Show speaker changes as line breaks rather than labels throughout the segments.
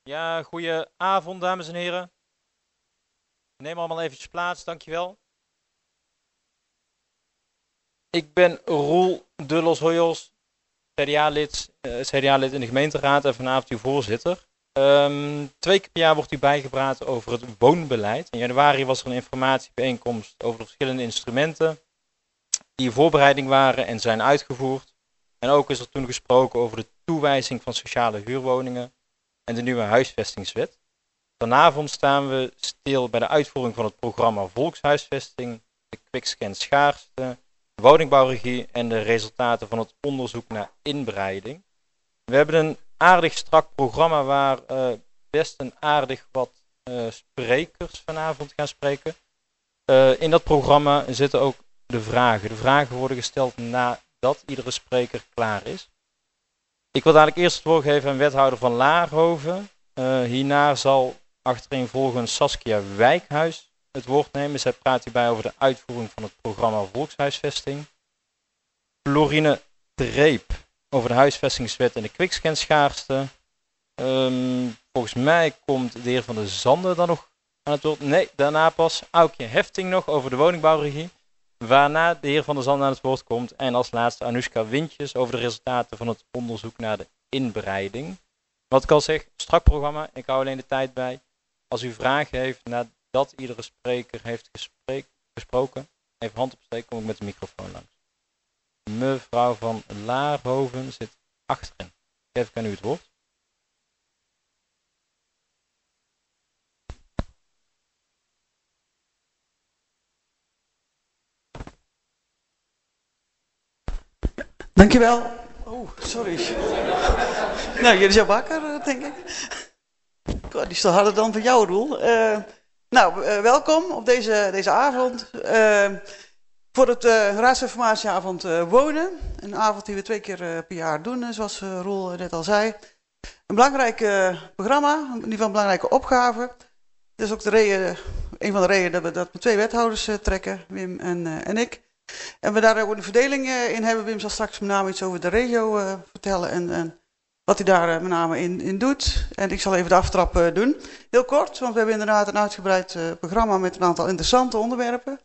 Ja, goedenavond dames en heren. Neem allemaal eventjes plaats, dankjewel. Ik ben Roel de Los Hoyos, CDA-lid in de gemeenteraad en vanavond uw voorzitter. 2 keer per jaar wordt u bijgepraat over het woonbeleid. In januari was er een informatiebijeenkomst over de verschillende instrumenten die in voorbereiding waren en zijn uitgevoerd. En ook is er toen gesproken over de toewijzing van sociale huurwoningen en de nieuwe huisvestingswet. Vanavond staan we stil bij de uitvoering van het programma Volkshuisvesting, de quickscan schaarste, de woningbouwregie en de resultaten van het onderzoek naar inbreiding. We hebben een aardig strak programma waar best een aardig wat sprekers vanavond gaan spreken. In dat programma zitten ook de vragen. De vragen worden gesteld nadat iedere spreker klaar is. Ik wil dadelijk eerst het woord geven aan wethouder van Laarhoven. Hierna zal achtereenvolgens Saskia Wijkhuis het woord nemen. Zij praat hierbij over de uitvoering van het programma Volkshuisvesting. Florine Treep over de huisvestingswet en de quickscan schaarste. Volgens mij komt de heer Van der Zanden dan nog aan het woord. Nee, daarna pas Aukje Hefting nog over de woningbouwregie. Waarna de heer Van der Zanden aan het woord komt. En als laatste Anoushka Wintjes over de resultaten van het onderzoek naar de inbreiding. Wat ik al zeg, strak programma. Ik hou alleen de tijd bij. Als u vragen heeft nadat iedere spreker heeft gesproken, even hand opsteken, kom ik met de microfoon langs. Mevrouw van Laarhoven zit achterin. Geef ik aan u het woord.
Dankjewel. Oh, sorry. Nou, jullie zijn wakker, denk ik. God, die is toch harder dan van jou, Roel. Welkom op deze avond. Voor het raadsinformatieavond wonen. Een avond die we 2 keer per jaar doen, zoals Roel net al zei. Een belangrijk programma, in ieder geval een belangrijke opgave. Dat is ook een van de redenen dat we 2 wethouders trekken, Wim en ik. En we daar ook een verdeling in hebben. Wim zal straks met name iets over de regio vertellen en wat hij daar met name in doet. En ik zal even de aftrap doen. Heel kort, want we hebben inderdaad een uitgebreid programma met een aantal interessante onderwerpen.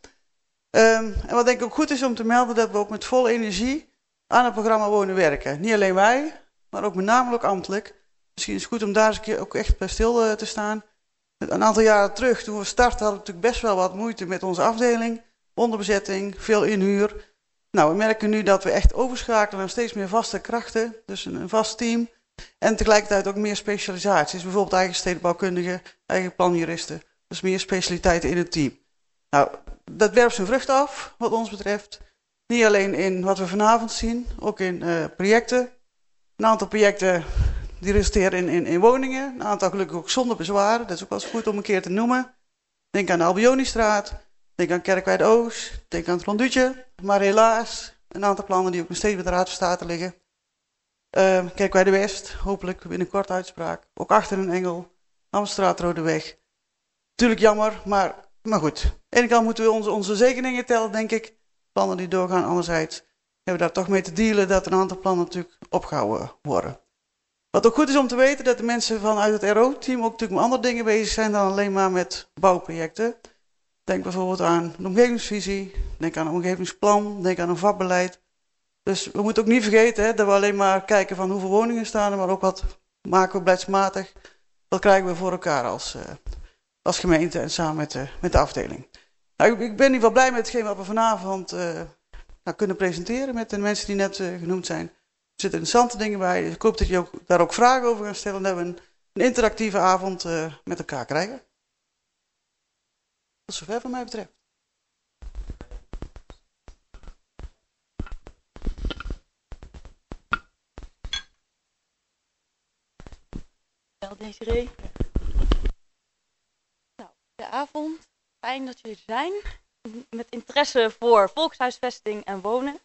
En wat denk ik ook goed is om te melden, dat we ook met volle energie aan het programma wonen werken. Niet alleen wij, maar ook met name ook ambtelijk. Misschien is het goed om daar eens een keer ook echt bij stil te staan. Een aantal jaren terug, toen we startten, hadden we natuurlijk best wel wat moeite met onze afdeling. Onderbezetting, veel inhuur. Nou, we merken nu dat we echt overschakelen naar steeds meer vaste krachten. Dus een vast team. En tegelijkertijd ook meer specialisaties. Bijvoorbeeld eigen stedenbouwkundigen, eigen planjuristen. Dus meer specialiteiten in het team. Nou, dat werpt zijn vrucht af, wat ons betreft. Niet alleen in wat we vanavond zien, ook in projecten. Een aantal projecten die resulteren in woningen. Een aantal gelukkig ook zonder bezwaren. Dat is ook wel eens goed om een keer te noemen. Denk aan de Albionistraat. Denk aan Kerkwijk Oost, denk aan het Ronduutje, maar helaas een aantal plannen die ook nog steeds bij de Raad van State liggen. Kerkwijk West, hopelijk binnenkort uitspraak. Ook achter een Engel, Amstraat Rodeweg. Natuurlijk jammer, maar goed. Aan de ene kant moeten we onze zegeningen tellen, denk ik. Plannen die doorgaan, anderzijds hebben we daar toch mee te dealen dat een aantal plannen natuurlijk opgehouden worden. Wat ook goed is om te weten, dat de mensen vanuit het RO-team ook natuurlijk met andere dingen bezig zijn dan alleen maar met bouwprojecten. Denk bijvoorbeeld aan de omgevingsvisie, denk aan een omgevingsplan, denk aan een vakbeleid. Dus we moeten ook niet vergeten dat we alleen maar kijken van hoeveel woningen staan er, maar ook wat maken we beleidsmatig. Wat krijgen we voor elkaar als gemeente en samen met de afdeling. Nou, ik ben in ieder geval blij met hetgeen wat we vanavond kunnen presenteren met de mensen die net genoemd zijn. Er zitten interessante dingen bij. Ik hoop dat je daar ook vragen over gaat stellen en dat we een interactieve avond met elkaar krijgen. Tot zover van mij betreft.
Wel, Desiree. Nou, goedenavond. Fijn dat jullie er zijn. Met interesse voor volkshuisvesting en wonen.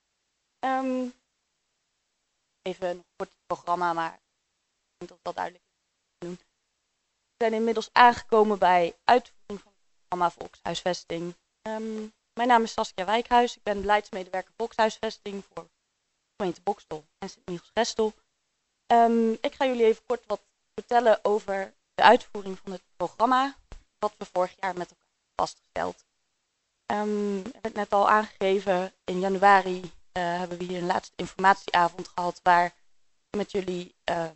Even een kort programma, maar ik denk dat het wel duidelijk is. We zijn inmiddels aangekomen bij uitvoering van het programma Volkshuisvesting. Mijn naam is Saskia Wijkhuis. Ik ben beleidsmedewerker Volkshuisvesting voor gemeente Boxtel en Sint-Michiels-Gestel. Ik ga jullie even kort wat vertellen over de uitvoering van het programma wat we vorig jaar met elkaar hebben vastgesteld. Er werd net al aangegeven, in januari hebben we hier een laatste informatieavond gehad waar met jullie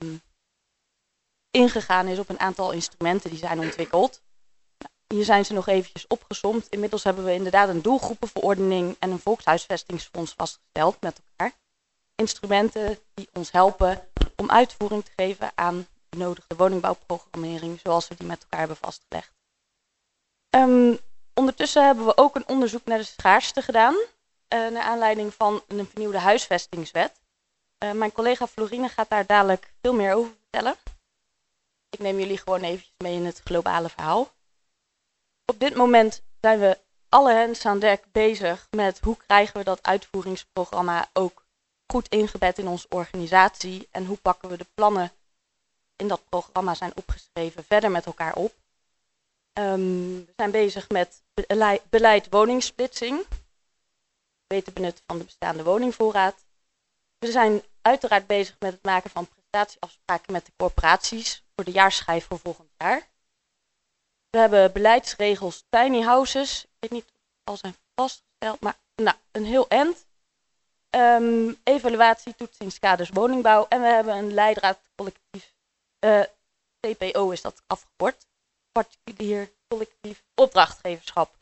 ingegaan is op een aantal instrumenten die zijn ontwikkeld. Hier zijn ze nog eventjes opgesomd. Inmiddels hebben we inderdaad een doelgroepenverordening en een volkshuisvestingsfonds vastgesteld met elkaar. Instrumenten die ons helpen om uitvoering te geven aan de benodigde woningbouwprogrammering zoals we die met elkaar hebben vastgelegd. Ondertussen hebben we ook een onderzoek naar de schaarste gedaan, naar aanleiding van een vernieuwde huisvestingswet. Mijn collega Florine gaat daar dadelijk veel meer over vertellen. Ik neem jullie gewoon eventjes mee in het globale verhaal. Op dit moment zijn we alle hens aan dek bezig met hoe krijgen we dat uitvoeringsprogramma ook goed ingebed in onze organisatie en hoe pakken we de plannen in dat programma zijn opgeschreven verder met elkaar op. We zijn bezig met beleid woningsplitsing, beter benut van de bestaande woningvoorraad. We zijn uiteraard bezig met het maken van prestatieafspraken met de corporaties voor de jaarschijf voor volgend jaar. We hebben beleidsregels tiny houses. Ik weet niet of die al zijn vastgesteld, maar een heel eind. Evaluatie, toetsingskaders, woningbouw. En we hebben een leidraad collectief, TPO is dat afgekort. Particulier collectief opdrachtgeverschap.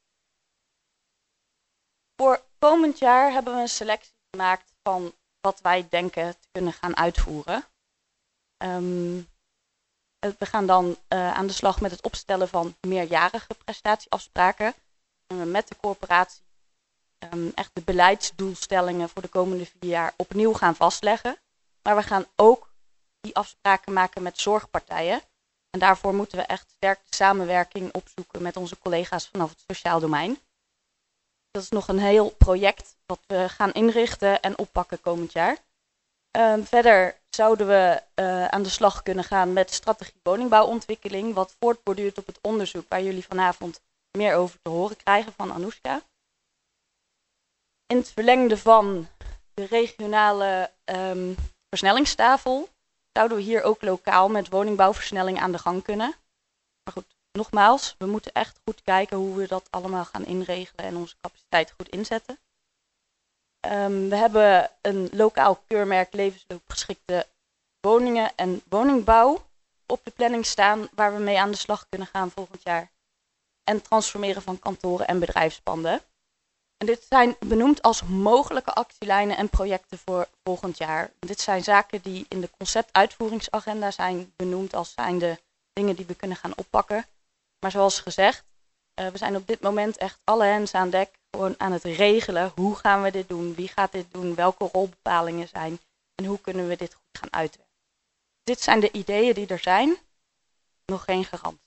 Voor komend jaar hebben we een selectie gemaakt van wat wij denken te kunnen gaan uitvoeren. We gaan dan aan de slag met het opstellen van meerjarige prestatieafspraken. Met de corporatie echt de beleidsdoelstellingen voor de komende 4 jaar opnieuw gaan vastleggen. Maar we gaan ook die afspraken maken met zorgpartijen. En daarvoor moeten we echt sterk de samenwerking opzoeken met onze collega's vanaf het sociaal domein. Dat is nog een heel project wat we gaan inrichten en oppakken komend jaar. Verder zouden we aan de slag kunnen gaan met strategie woningbouwontwikkeling, wat voortborduurt op het onderzoek waar jullie vanavond meer over te horen krijgen van Anoushka. In het verlengde van de regionale versnellingstafel zouden we hier ook lokaal met woningbouwversnelling aan de gang kunnen. Maar goed, nogmaals, we moeten echt goed kijken hoe we dat allemaal gaan inregelen en onze capaciteit goed inzetten. We hebben een lokaal keurmerk levensloopgeschikte woningen en woningbouw op de planning staan waar we mee aan de slag kunnen gaan volgend jaar. En transformeren van kantoren en bedrijfspanden. En dit zijn benoemd als mogelijke actielijnen en projecten voor volgend jaar. Dit zijn zaken die in de conceptuitvoeringsagenda zijn benoemd als zijnde dingen die we kunnen gaan oppakken. Maar zoals gezegd, we zijn op dit moment echt alle hens aan dek gewoon aan het regelen. Hoe gaan we dit doen? Wie gaat dit doen? Welke rolbepalingen zijn? En hoe kunnen we dit goed gaan uitwerken? Dit zijn de ideeën die er zijn. Nog geen garantie.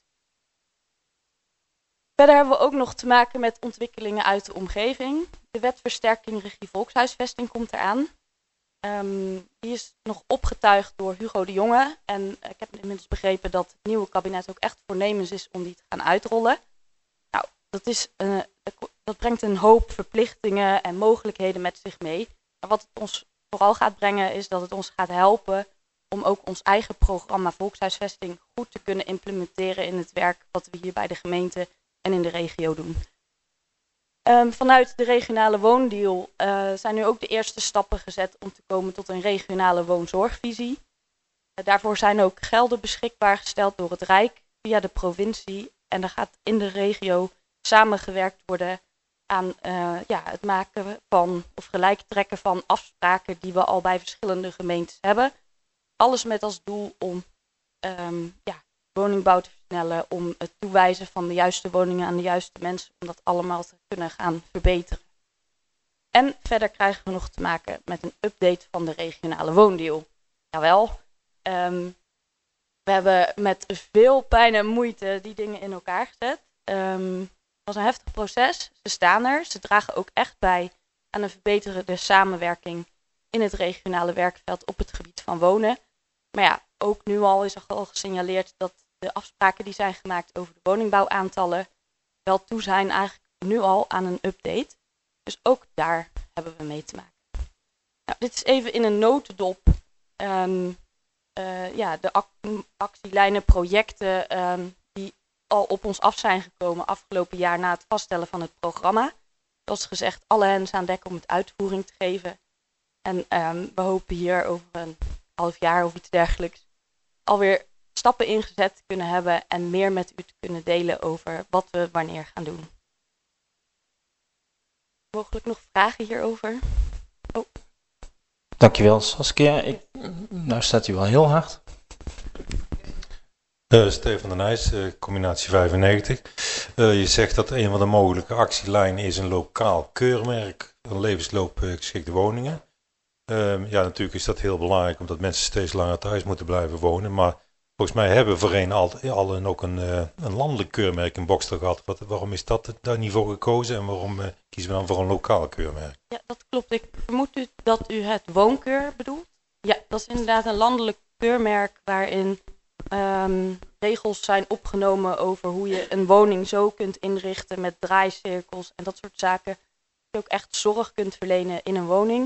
Verder hebben we ook nog te maken met ontwikkelingen uit de omgeving. De wet versterking regie volkshuisvesting komt eraan. Die is nog opgetuigd door Hugo de Jonge. En ik heb inmiddels begrepen dat het nieuwe kabinet ook echt voornemens is om die te gaan uitrollen. Nou, dat brengt een hoop verplichtingen en mogelijkheden met zich mee. Maar wat het ons vooral gaat brengen is dat het ons gaat helpen om ook ons eigen programma volkshuisvesting goed te kunnen implementeren in het werk wat we hier bij de gemeente en in de regio doen. Vanuit de regionale woondeal zijn nu ook de eerste stappen gezet om te komen tot een regionale woonzorgvisie. Daarvoor zijn ook gelden beschikbaar gesteld door het Rijk via de provincie. En er gaat in de regio samengewerkt worden aan het maken van of gelijktrekken van afspraken die we al bij verschillende gemeentes hebben. Alles met als doel om woningbouw te versnellen, om het toewijzen van de juiste woningen aan de juiste mensen, om dat allemaal te kunnen gaan verbeteren. En verder krijgen we nog te maken met een update van de regionale woondeal. Jawel, we hebben met veel pijn en moeite die dingen in elkaar gezet. Het was een heftig proces, ze staan er, ze dragen ook echt bij aan een verbeterde samenwerking in het regionale werkveld op het gebied van wonen. Maar ja, ook nu al is er al gesignaleerd dat de afspraken die zijn gemaakt over de woningbouwaantallen wel toe zijn eigenlijk nu al aan een update. Dus ook daar hebben we mee te maken. Nou, dit is even in een notendop de actielijnen, projecten die al op ons af zijn gekomen afgelopen jaar na het vaststellen van het programma. Zoals gezegd, alle hens aan dek om het uitvoering te geven. En we hopen hier over een half jaar of iets dergelijks alweer stappen ingezet te kunnen hebben en meer met u te kunnen delen over wat we wanneer gaan doen. Mogelijk nog vragen hierover? Oh.
Dankjewel Saskia. Nou staat u wel heel hard.
Stefan de Nijs, combinatie 95. Je zegt dat een van de mogelijke actielijnen is een lokaal keurmerk van levensloopgeschikte woningen. Ja, natuurlijk is dat heel belangrijk omdat mensen steeds langer thuis moeten blijven wonen. Maar volgens mij hebben we voorheen al ook een landelijk keurmerk in Bokstel gehad. Waarom is dat daar niet voor gekozen en waarom kiezen we dan voor een lokaal keurmerk?
Ja, dat klopt. Ik vermoed dat u het woonkeur bedoelt. Ja, dat is inderdaad een landelijk keurmerk waarin regels zijn opgenomen over hoe je een woning zo kunt inrichten met draaicirkels en dat soort zaken. Dat je ook echt zorg kunt verlenen in een woning.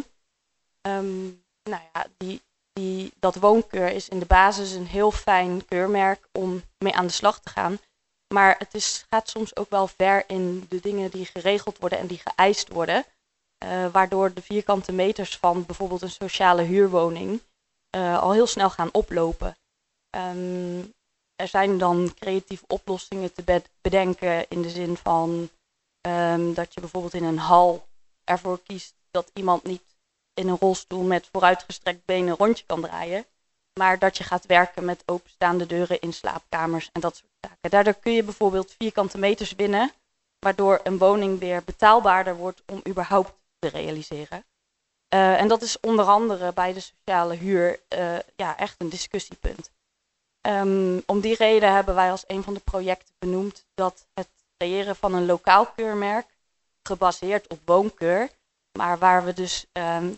Dat woonkeur is in de basis een heel fijn keurmerk om mee aan de slag te gaan. Maar het gaat soms ook wel ver in de dingen die geregeld worden en die geëist worden. Waardoor de vierkante meters van bijvoorbeeld een sociale huurwoning al heel snel gaan oplopen. Er zijn dan creatieve oplossingen te bedenken in de zin van dat je bijvoorbeeld in een hal ervoor kiest dat iemand niet in een rolstoel met vooruitgestrekt benen een rondje kan draaien. Maar dat je gaat werken met openstaande deuren in slaapkamers en dat soort zaken. Daardoor kun je bijvoorbeeld vierkante meters winnen, waardoor een woning weer betaalbaarder wordt om überhaupt te realiseren. En dat is onder andere bij de sociale huur echt een discussiepunt. Om die reden hebben wij als een van de projecten benoemd dat het creëren van een lokaal keurmerk, gebaseerd op woonkeur, maar waar we dus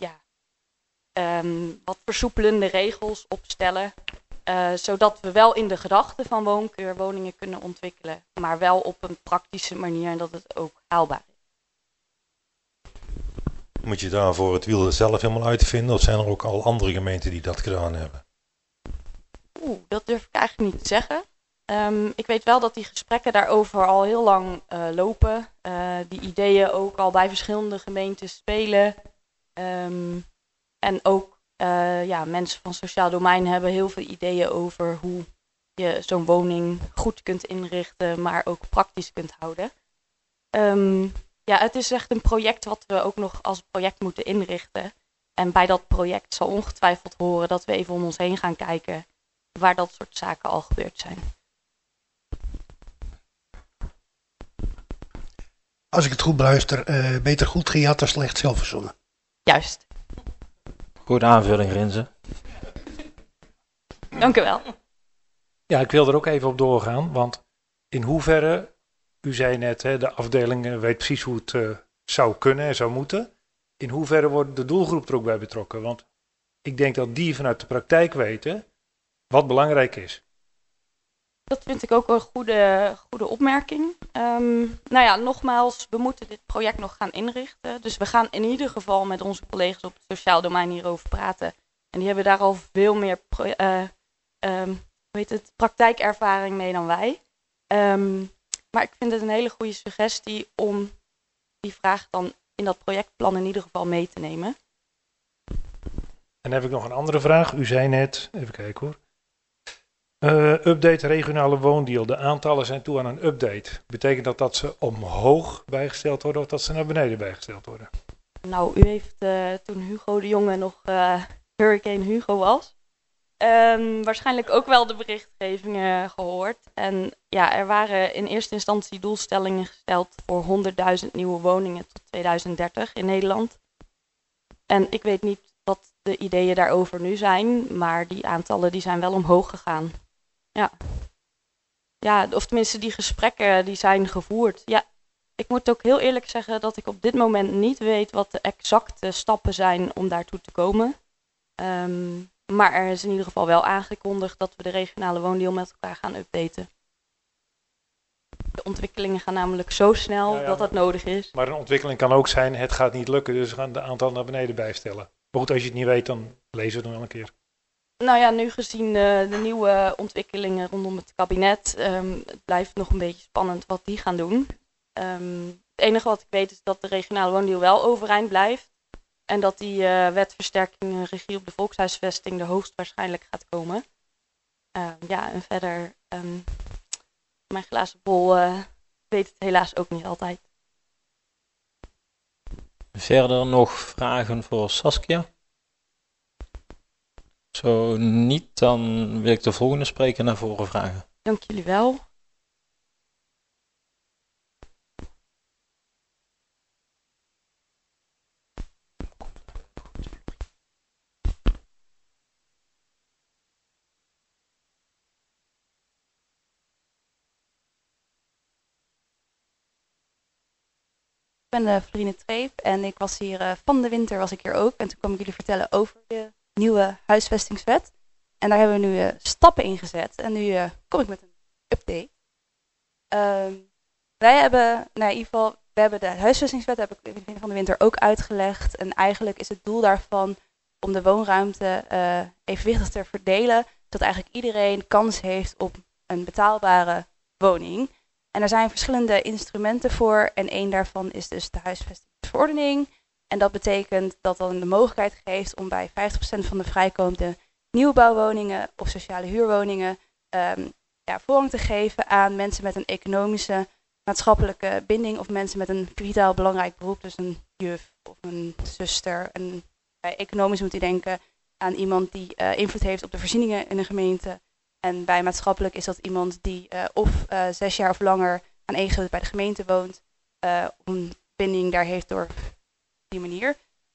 wat versoepelende regels opstellen, zodat we wel in de gedachten van woonkeur woningen kunnen ontwikkelen, maar wel op een praktische manier en dat het ook haalbaar is.
Moet je daarvoor het wiel zelf helemaal uitvinden of zijn er ook al andere gemeenten die dat gedaan hebben?
Dat durf ik eigenlijk niet te zeggen. Ik weet wel dat die gesprekken daarover al heel lang lopen. Die ideeën ook al bij verschillende gemeenten spelen. En ook mensen van sociaal domein hebben heel veel ideeën over hoe je zo'n woning goed kunt inrichten, maar ook praktisch kunt houden. Het is echt een project wat we ook nog als project moeten inrichten. En bij dat project zal ongetwijfeld horen dat we even om ons heen gaan kijken waar dat soort zaken al gebeurd zijn.
Als ik het goed beluister, beter goed gejat dan slecht zelf verzonnen.
Juist.
Goede aanvulling, Rinze.
Dank u wel.
Ja, ik wil er ook even op doorgaan, want in hoeverre, u zei net, de afdeling weet precies hoe het zou kunnen en zou moeten. In hoeverre wordt de doelgroep er ook bij betrokken? Want ik denk dat die vanuit de praktijk weten wat belangrijk is.
Dat vind ik ook een goede opmerking. Nogmaals, we moeten dit project nog gaan inrichten. Dus we gaan in ieder geval met onze collega's op het sociaal domein hierover praten. En die hebben daar al veel meer praktijkervaring mee dan wij. Maar ik vind het een hele goede suggestie om die vraag dan in dat projectplan in ieder geval mee te nemen.
En dan heb ik nog een andere vraag. U zei net, even kijken hoor. Update regionale woondeal. De aantallen zijn toe aan een update. Betekent dat ze omhoog bijgesteld worden of dat ze naar beneden bijgesteld worden?
Nou, u heeft toen Hugo de Jonge nog Hurricane Hugo was, waarschijnlijk ook wel de berichtgevingen gehoord. En ja, er waren in eerste instantie doelstellingen gesteld voor 100.000 nieuwe woningen tot 2030 in Nederland. En ik weet niet wat de ideeën daarover nu zijn, maar die aantallen die zijn wel omhoog gegaan. Ja, of tenminste die gesprekken die zijn gevoerd. Ja, ik moet ook heel eerlijk zeggen dat ik op dit moment niet weet wat de exacte stappen zijn om daartoe te komen. Maar er is in ieder geval wel aangekondigd dat we de regionale woondeal met elkaar gaan updaten. De ontwikkelingen gaan namelijk zo snel dat dat nodig is.
Maar een ontwikkeling kan ook zijn, het gaat niet lukken, dus we gaan de aantal naar beneden bijstellen. Maar goed, als je het niet weet, dan lezen we het nog wel een keer.
Nou ja, nu gezien de nieuwe ontwikkelingen rondom het kabinet, het blijft nog een beetje spannend wat die gaan doen. Het enige wat ik weet is dat de regionale woondeal wel overeind blijft. En dat die wet versterking regie op de volkshuisvesting er hoogstwaarschijnlijk gaat komen. Ja, en verder, mijn glazen bol weet het helaas ook niet altijd.
Verder nog vragen voor Saskia? Zo niet, dan wil ik de volgende spreker naar voren vragen.
Dank jullie wel.
Ik ben Florine Treep en ik was hier van de winter was ik hier ook. En toen kwam ik jullie vertellen over de nieuwe huisvestingswet. En daar hebben we nu stappen in gezet. En nu kom ik met een update. Wij hebben, in ieder geval, we hebben de huisvestingswet, heb ik in het begin van de winter ook uitgelegd. En eigenlijk is het doel daarvan om de woonruimte evenwichtig te verdelen. Zodat eigenlijk iedereen kans heeft op een betaalbare woning. En er zijn verschillende instrumenten voor en één daarvan is dus de huisvestingsverordening. En dat betekent dat dan de mogelijkheid geeft om bij 50% van de vrijkomende nieuwbouwwoningen of sociale huurwoningen voorrang te geven aan mensen met een economische, maatschappelijke binding of mensen met een vitaal belangrijk beroep, dus een juf of een zuster. En bij economisch moet je denken aan iemand die invloed heeft op de voorzieningen in een gemeente. En bij maatschappelijk is dat iemand die of 6 jaar of langer aan één bij de gemeente woont, of een binding daar heeft door die manier.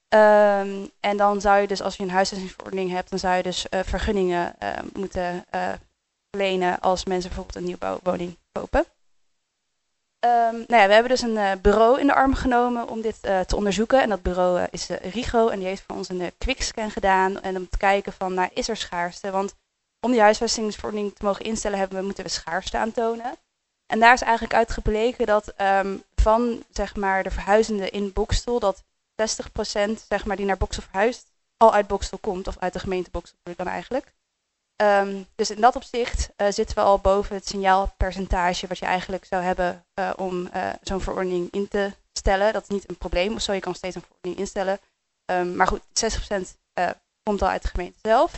En dan zou je dus, als je een huisvestingsverordening hebt, dan zou je dus vergunningen moeten verlenen als mensen bijvoorbeeld een nieuwbouwwoning kopen. We hebben dus een bureau in de arm genomen om dit te onderzoeken. En dat bureau is RIGO en die heeft voor ons een quickscan gedaan. En om te kijken van, is er schaarste? Want om die huisvestingsverordening te mogen instellen, moeten we schaarste aantonen. En daar is eigenlijk uit gebleken dat van zeg maar, de verhuizenden in Boxtel, dat 60% zeg maar, die naar Boxtel verhuist, al uit Boxtel komt. Of uit de gemeente Boxtel bedoel ik dan eigenlijk. Dus in dat opzicht zitten we al boven het signaalpercentage wat je eigenlijk zou hebben om zo'n verordening in te stellen. Dat is niet een probleem of zo, je kan steeds een verordening instellen. Maar goed, 60% komt al uit de gemeente zelf.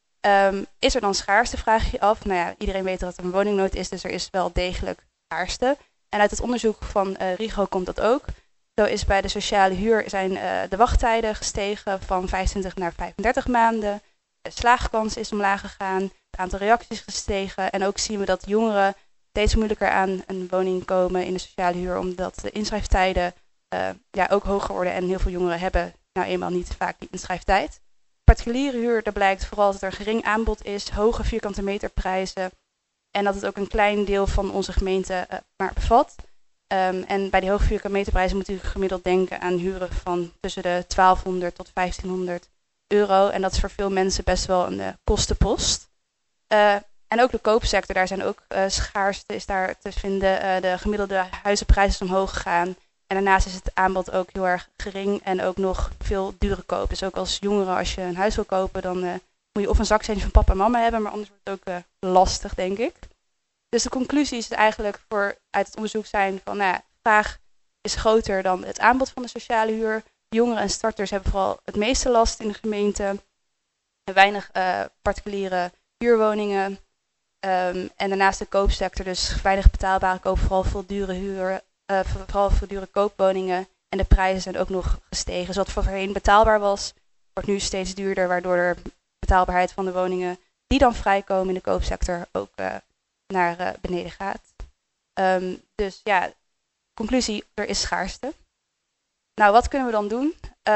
Is er dan schaarste, vraag je af. Nou ja, iedereen weet dat er een woningnood is, dus er is wel degelijk schaarste. En uit het onderzoek van RIGO komt dat ook. Zo is bij de sociale huur zijn de wachttijden gestegen van 25 naar 35 maanden. De slaagkans is omlaag gegaan, het aantal reacties gestegen. En ook zien we dat jongeren steeds moeilijker aan een woning komen in de sociale huur, omdat de inschrijftijden ook hoger worden. En heel veel jongeren hebben nou eenmaal niet vaak die inschrijftijd. Particuliere huur, daar blijkt vooral dat er een gering aanbod is, hoge vierkante meterprijzen. En dat het ook een klein deel van onze gemeente maar bevat. En bij die hoge vierkante meterprijzen moet u gemiddeld denken aan huren van tussen de 1200 tot 1500 euro. En dat is voor veel mensen best wel een kostenpost. En ook de koopsector, daar zijn ook schaarste is daar te vinden. De gemiddelde huizenprijzen is omhoog gegaan. En daarnaast is het aanbod ook heel erg gering en ook nog veel dure koop. Dus ook als jongere, als je een huis wil kopen, dan moet je of een zakcentje van papa en mama hebben. Maar anders wordt het ook lastig, denk ik. Dus de conclusie is eigenlijk uit het onderzoek zijn van, de vraag is groter dan het aanbod van de sociale huur. Jongeren en starters hebben vooral het meeste last in de gemeente. Weinig particuliere huurwoningen. En daarnaast de koopsector, dus weinig betaalbare koop, vooral veel dure koopwoningen. En de prijzen zijn ook nog gestegen. Dus wat voorheen betaalbaar was, wordt nu steeds duurder, waardoor de betaalbaarheid van de woningen die dan vrijkomen in de koopsector ook naar beneden gaat. Dus ja, conclusie, er is schaarste. Nou, wat kunnen we dan doen?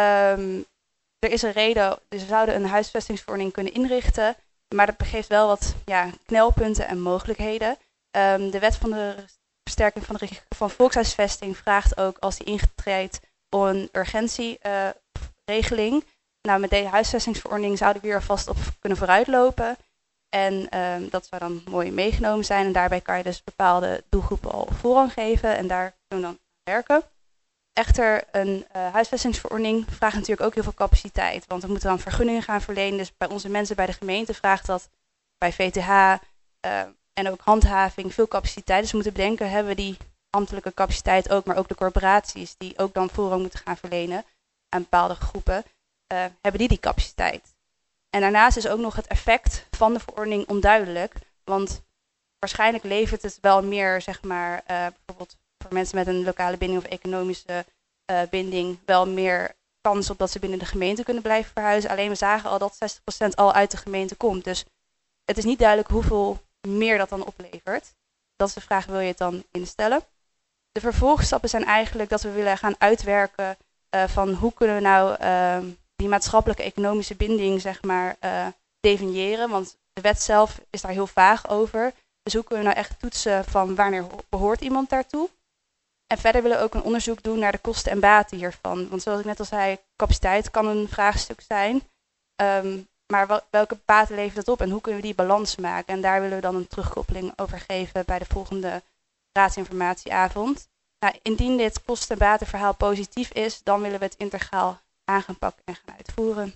Er is een reden, dus we zouden een huisvestingsverordening kunnen inrichten, maar dat geeft wel wat knelpunten en mogelijkheden. De wet van de versterking van volkshuisvesting vraagt ook, als die ingetreedt, om een urgentieregeling. Nou, met deze huisvestingsverordening zouden we hier alvast op kunnen vooruitlopen. En dat zou dan mooi meegenomen zijn. En daarbij kan je dus bepaalde doelgroepen al voorrang geven. En daar kunnen we dan aan werken. Echter, een huisvestingsverordening vraagt natuurlijk ook heel veel capaciteit. Want we moeten dan vergunningen gaan verlenen. Dus bij onze mensen bij de gemeente vraagt dat bij VTH en ook handhaving veel capaciteit. Dus we moeten bedenken, hebben we die ambtelijke capaciteit ook, maar ook de corporaties die ook dan voorrang moeten gaan verlenen aan bepaalde groepen, hebben die capaciteit. En daarnaast is ook nog het effect van de verordening onduidelijk. Want waarschijnlijk levert het wel meer, zeg maar, bijvoorbeeld voor mensen met een lokale binding of economische binding, wel meer kans op dat ze binnen de gemeente kunnen blijven verhuizen. Alleen we zagen al dat 60% al uit de gemeente komt. Dus het is niet duidelijk hoeveel meer dat dan oplevert. Dat is de vraag, wil je het dan instellen? De vervolgstappen zijn eigenlijk dat we willen gaan uitwerken van hoe kunnen we nou die maatschappelijke economische binding, zeg maar, definiëren. Want de wet zelf is daar heel vaag over. Dus hoe kunnen we nou echt toetsen van wanneer behoort iemand daartoe? En verder willen we ook een onderzoek doen naar de kosten en baten hiervan. Want zoals ik net al zei, capaciteit kan een vraagstuk zijn. Maar welke baten levert dat op en hoe kunnen we die balans maken? En daar willen we dan een terugkoppeling over geven bij de volgende raadsinformatieavond. Nou, indien dit kosten- en batenverhaal positief is, dan willen we het integraal aan gaan pakken en gaan uitvoeren.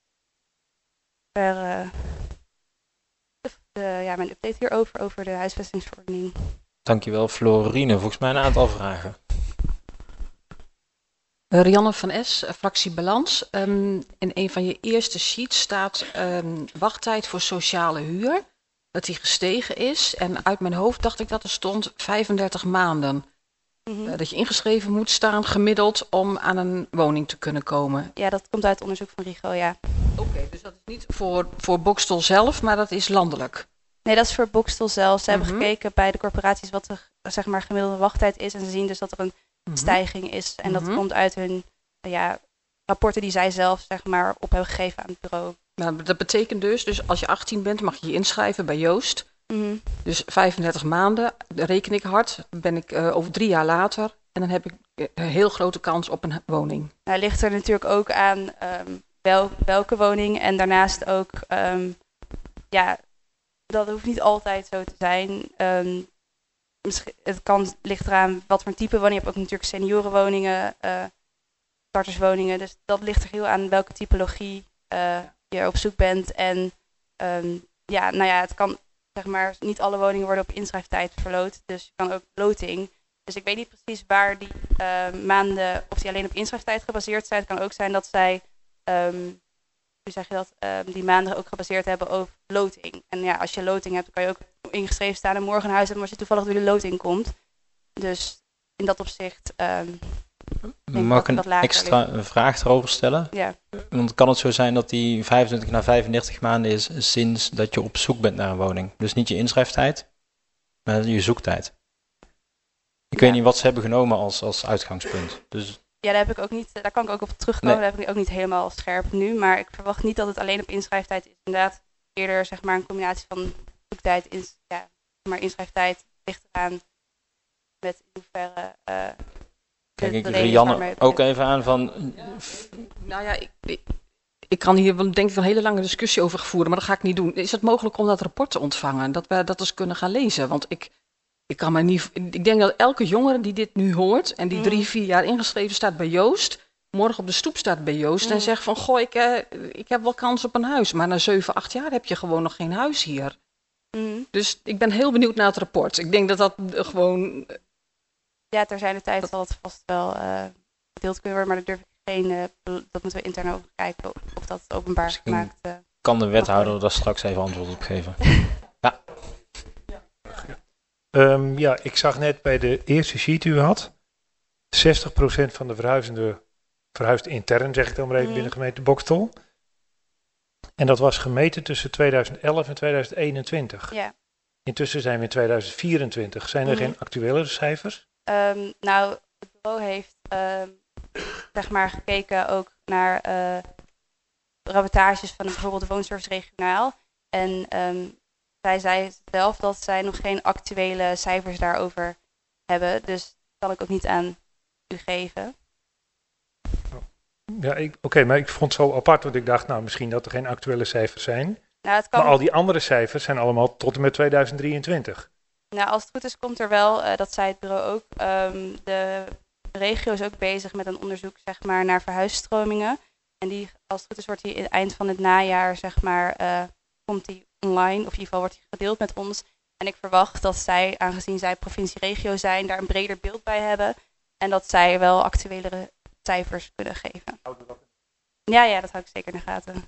Mijn update hierover, over de huisvestingsverordening.
Dankjewel, Florine. Volgens mij een aantal vragen.
Rianne van S, fractie Balans. In een van je eerste sheets staat wachttijd voor sociale huur. Dat die gestegen is. En uit mijn hoofd dacht ik dat er stond 35 maanden.
Mm-hmm.
Dat je ingeschreven moet staan gemiddeld om aan een woning te kunnen komen.
Ja, dat komt uit het onderzoek van Rigo, ja.
Oké, dus dat is niet voor Boxtel zelf, maar dat is landelijk.
Nee, dat is voor Boxtel zelf. Ze hebben gekeken bij de corporaties wat de, zeg maar, gemiddelde wachttijd is. En ze zien dus dat er een stijging is. En dat komt uit hun rapporten die zij zelf, zeg maar, op hebben gegeven aan het bureau.
Nou, dat betekent dus als je 18 bent mag je je inschrijven bij Joost.
Mm-hmm.
Dus 35 maanden, reken ik hard, ben ik over 3 jaar later. En dan heb ik een heel grote kans op een woning.
Nou, ligt er natuurlijk ook aan welke woning. En daarnaast ook, dat hoeft niet altijd zo te zijn. Ligt eraan wat voor type woning. Je hebt ook natuurlijk seniorenwoningen, starterswoningen. Dus dat ligt er heel aan welke typologie je op zoek bent. En het kan, zeg maar, niet alle woningen worden op inschrijftijd verloot. Dus je kan ook loting. Dus ik weet niet precies waar die maanden, of die alleen op inschrijftijd gebaseerd zijn. Het kan ook zijn dat zij, die maanden ook gebaseerd hebben op loting. En ja, als je loting hebt, dan kan je ook ingeschreven staan en morgen een huis hebben als je toevallig door de loting komt. Dus in dat opzicht
mag ik een extra vraag erover stellen?
Ja.
Want kan het zo zijn dat die 25 naar 35 maanden is sinds dat je op zoek bent naar een woning? Dus niet je inschrijftijd, maar je zoektijd. Ik weet niet wat ze hebben genomen als uitgangspunt. Dus
ja, daar kan ik ook op terugkomen. Nee. Daar heb ik ook niet helemaal scherp nu. Maar ik verwacht niet dat het alleen op inschrijftijd is. Inderdaad, eerder, zeg maar, een combinatie van zoektijd, inschrijftijd ligt eraan met in hoeverre.
Kijk ik Rianne ook even aan van.
Nou ja, ik kan hier denk ik een hele lange discussie over voeren, maar dat ga ik niet doen. Is het mogelijk om dat rapport te ontvangen? Dat we dat eens kunnen gaan lezen? Want ik kan me niet. Ik denk dat elke jongere die dit nu hoort en die 3-4 jaar ingeschreven staat bij Joost, morgen op de stoep staat bij Joost en zegt van goh, ik heb wel kans op een huis. Maar na 7-8 jaar heb je gewoon nog geen huis hier. Dus ik ben heel benieuwd naar het rapport. Ik denk dat gewoon.
Ja, ter zijn de tijd zal het vast wel gedeeld kunnen worden, maar daar durf ik dat moeten we intern over kijken of dat openbaar is gemaakt.
Kan de wethouder daar straks even antwoord op geven?
Ja. Ik zag net bij de eerste sheet die u had, 60% van de verhuizenden verhuist intern, zeg ik dan maar even, binnen gemeente Boxtel. En dat was gemeten tussen 2011 en 2021.
Ja.
Intussen zijn we in 2024. Zijn er geen actuele cijfers?
Nou, het bureau heeft zeg maar gekeken ook naar rapportages van bijvoorbeeld de Woonservice Regionaal. En zij zei zelf dat zij nog geen actuele cijfers daarover hebben. Dus dat kan ik ook niet aan u geven.
Ja, maar ik vond het zo apart, want ik dacht, nou, misschien dat er geen actuele cijfers zijn.
Nou, het kan.
Maar al die andere cijfers zijn allemaal tot en met 2023.
Nou, als het goed is, komt er wel, dat zei het bureau ook, de de regio is ook bezig met een onderzoek zeg maar, naar verhuisstromingen. En die, als het goed is, wordt die in het eind van het najaar, zeg maar, komt die online, of in ieder geval wordt die gedeeld met ons. En ik verwacht dat zij, aangezien zij provincie-regio zijn, daar een breder beeld bij hebben. En dat zij wel actuelere cijfers kunnen geven. Ja, dat hou ik zeker in de gaten.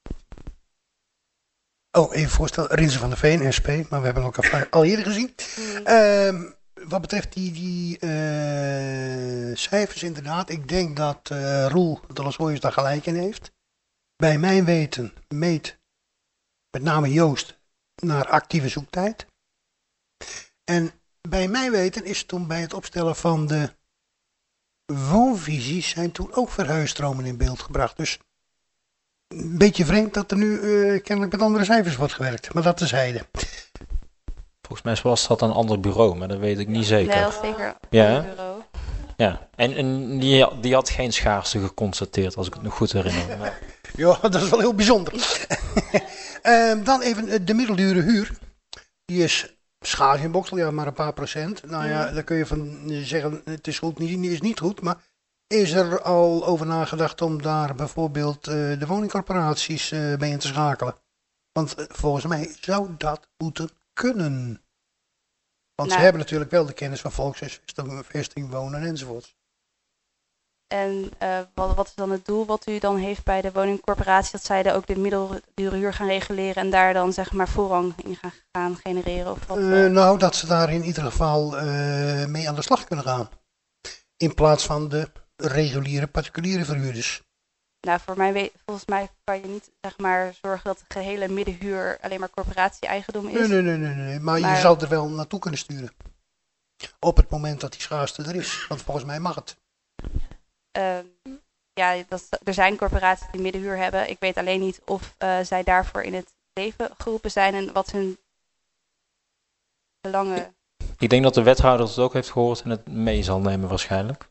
Oh, even voorstellen. Rinse van der Veen, SP, maar we hebben elkaar al eerder gezien. Wat betreft die cijfers inderdaad, ik denk dat Roel de Lasooyers daar gelijk in heeft. Bij mijn weten meet met name Joost naar actieve zoektijd. En bij mijn weten is toen bij het opstellen van de woonvisies zijn toen ook verhuisstromen in beeld gebracht. Dus een beetje vreemd dat er nu kennelijk met andere cijfers wordt gewerkt. Maar dat terzijde.
Volgens mij was dat een ander bureau, maar dat weet ik niet zeker.
Nee, dat is zeker
Ja,
een bureau.
Ja, en die had geen schaarste geconstateerd, als ik het nog goed herinner. Maar...
Ja, dat is wel heel bijzonder. Dan even de middeldure huur. Die is schaars in Boksel, ja, maar een paar procent. Nou ja, daar kun je van zeggen, het is goed, is niet goed. Maar is er al over nagedacht om daar bijvoorbeeld de woningcorporaties mee in te schakelen? Want volgens mij zou dat moeten kunnen. Want ze hebben natuurlijk wel de kennis van volkshuisvesting, wonen enzovoort.
En wat is dan het doel wat u dan heeft bij de woningcorporatie? Dat zij ook de middeldure huur gaan reguleren en daar dan zeg maar voorrang in gaan genereren? Of wat,
Nou, dat ze daar in ieder geval mee aan de slag kunnen gaan. In plaats van de reguliere particuliere verhuurders.
Nou, volgens mij kan je niet zeg maar zorgen dat de gehele middenhuur alleen maar corporatie-eigendom is.
Nee. Maar je zou er wel naartoe kunnen sturen. Op het moment dat die schaarste er is. Want volgens mij mag het.
Er zijn corporaties die middenhuur hebben. Ik weet alleen niet of zij daarvoor in het leven geroepen zijn en wat hun belangen...
Ik denk dat de wethouder het ook heeft gehoord en het mee zal nemen waarschijnlijk.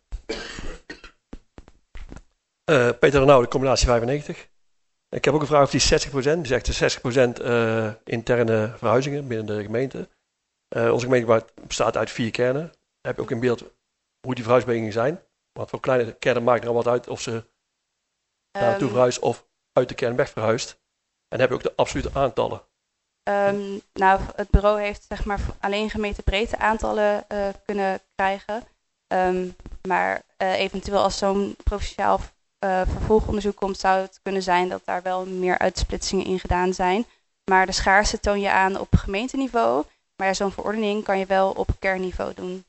Peter Renau, de combinatie 95. Ik heb ook een vraag over die 60%. Die zegt de 60% interne verhuizingen binnen de gemeente. Onze gemeente bestaat uit 4 kernen. Dan heb je ook in beeld hoe die verhuisbewegingen zijn. Want voor kleine kernen maakt er al wat uit of ze naartoe verhuist of uit de kern weg verhuist. En dan heb je ook de absolute aantallen.
Nou, het bureau heeft zeg maar alleen gemeenterbreedte aantallen kunnen krijgen. Maar eventueel als zo'n provinciaal vervolgonderzoek komt, zou het kunnen zijn dat daar wel meer uitsplitsingen in gedaan zijn. Maar de schaarste toon je aan op gemeenteniveau. Maar zo'n verordening kan je wel op kernniveau doen.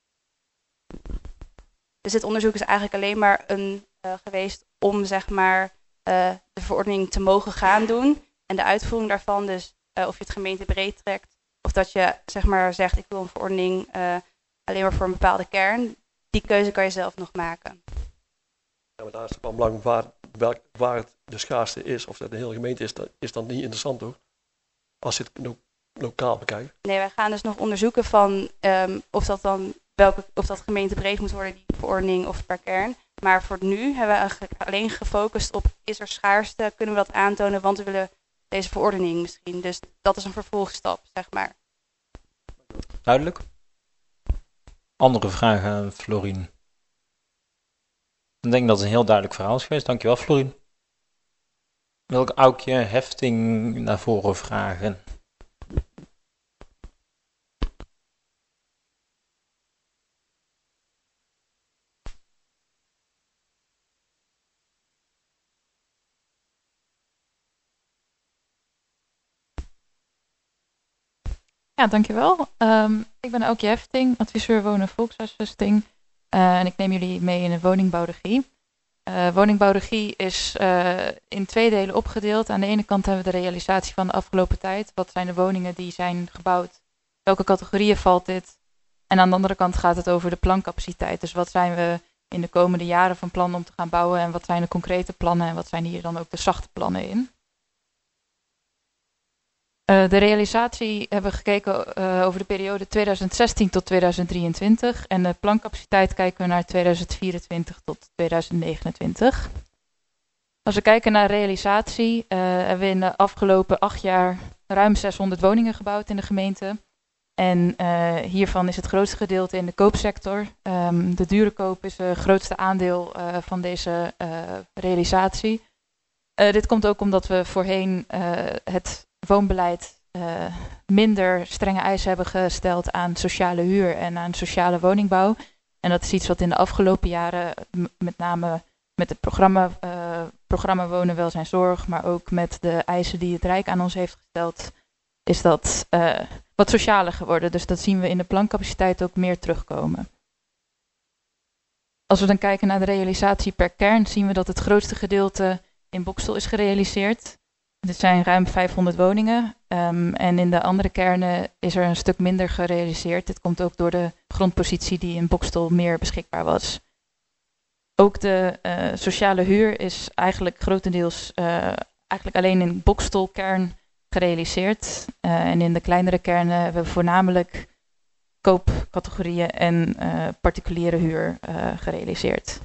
Dus dit onderzoek is eigenlijk alleen maar geweest om zeg maar de verordening te mogen gaan doen. En de uitvoering daarvan, dus of je het gemeentebreed trekt, of dat je zeg maar zegt ik wil een verordening alleen maar voor een bepaalde kern. Die keuze kan je zelf nog maken.
Ja, maar daar is het wel belangrijk waar het de schaarste is, of dat de hele gemeente is dan niet interessant toch? Als je het lokaal bekijkt.
Nee, wij gaan dus nog onderzoeken van of dat gemeentebreed moet worden, die verordening of per kern. Maar voor nu hebben we alleen gefocust op is er schaarste, kunnen we dat aantonen, want we willen deze verordening misschien. Dus dat is een vervolgstap, zeg maar.
Duidelijk. Andere vragen aan Florien? Ik denk dat het een heel duidelijk verhaal is geweest. Dankjewel, Florien. Wil ik Aukje Hefting naar voren vragen?
Ja, dankjewel. Ik ben Aukje Hefting, adviseur wonen volkshuisvesting. En ik neem jullie mee in de woningbouwregie. Woningbouwregie is in 2 delen opgedeeld. Aan de ene kant hebben we de realisatie van de afgelopen tijd. Wat zijn de woningen die zijn gebouwd? Welke categorieën valt dit? En aan de andere kant gaat het over de plancapaciteit. Dus wat zijn we in de komende jaren van plan om te gaan bouwen? En wat zijn de concrete plannen? En wat zijn hier dan ook de zachte plannen in? De realisatie hebben we gekeken over de periode 2016 tot 2023 en de plancapaciteit kijken we naar 2024 tot 2029. Als we kijken naar realisatie hebben we in de afgelopen 8 jaar ruim 600 woningen gebouwd in de gemeente. En hiervan is het grootste gedeelte in de koopsector. De dure koop is het grootste aandeel van deze realisatie. Dit komt ook omdat we voorheen het woonbeleid minder strenge eisen hebben gesteld aan sociale huur en aan sociale woningbouw. En dat is iets wat in de afgelopen jaren, met name met het programma Wonen, Welzijn, Zorg, maar ook met de eisen die het Rijk aan ons heeft gesteld, is dat wat socialer geworden. Dus dat zien we in de plancapaciteit ook meer terugkomen. Als we dan kijken naar de realisatie per kern, zien we dat het grootste gedeelte in Boxtel is gerealiseerd. Dit zijn ruim 500 woningen. En in de andere kernen is er een stuk minder gerealiseerd. Dit komt ook door de grondpositie die in Boxtel meer beschikbaar was. Ook de sociale huur is eigenlijk grotendeels eigenlijk alleen in Boxtel-kern gerealiseerd. En in de kleinere kernen hebben we voornamelijk koopcategorieën en particuliere huur gerealiseerd.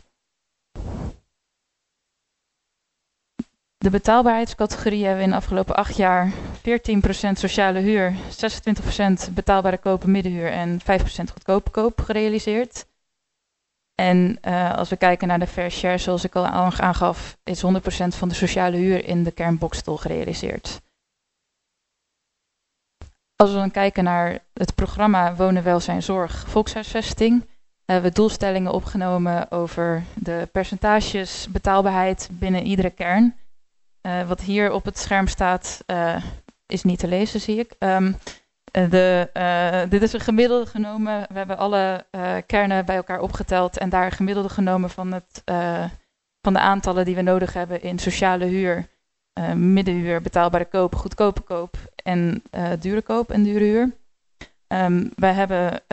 De betaalbaarheidscategorie hebben we in de afgelopen 8 jaar 14% sociale huur, 26% betaalbare koop en middenhuur en 5% goedkope koop gerealiseerd. En als we kijken naar de fair share, zoals ik al aangaf, is 100% van de sociale huur in de kern Boxtel gerealiseerd. Als we dan kijken naar het programma Wonen, Welzijn, Zorg, Volkshuisvesting, hebben we doelstellingen opgenomen over de percentages betaalbaarheid binnen iedere kern. Wat hier op het scherm staat is niet te lezen, zie ik. Dit is een gemiddelde genomen. We hebben alle kernen bij elkaar opgeteld en daar een gemiddelde genomen van de aantallen die we nodig hebben in sociale huur, middenhuur, betaalbare koop, goedkope koop en dure koop en dure huur. Wij hebben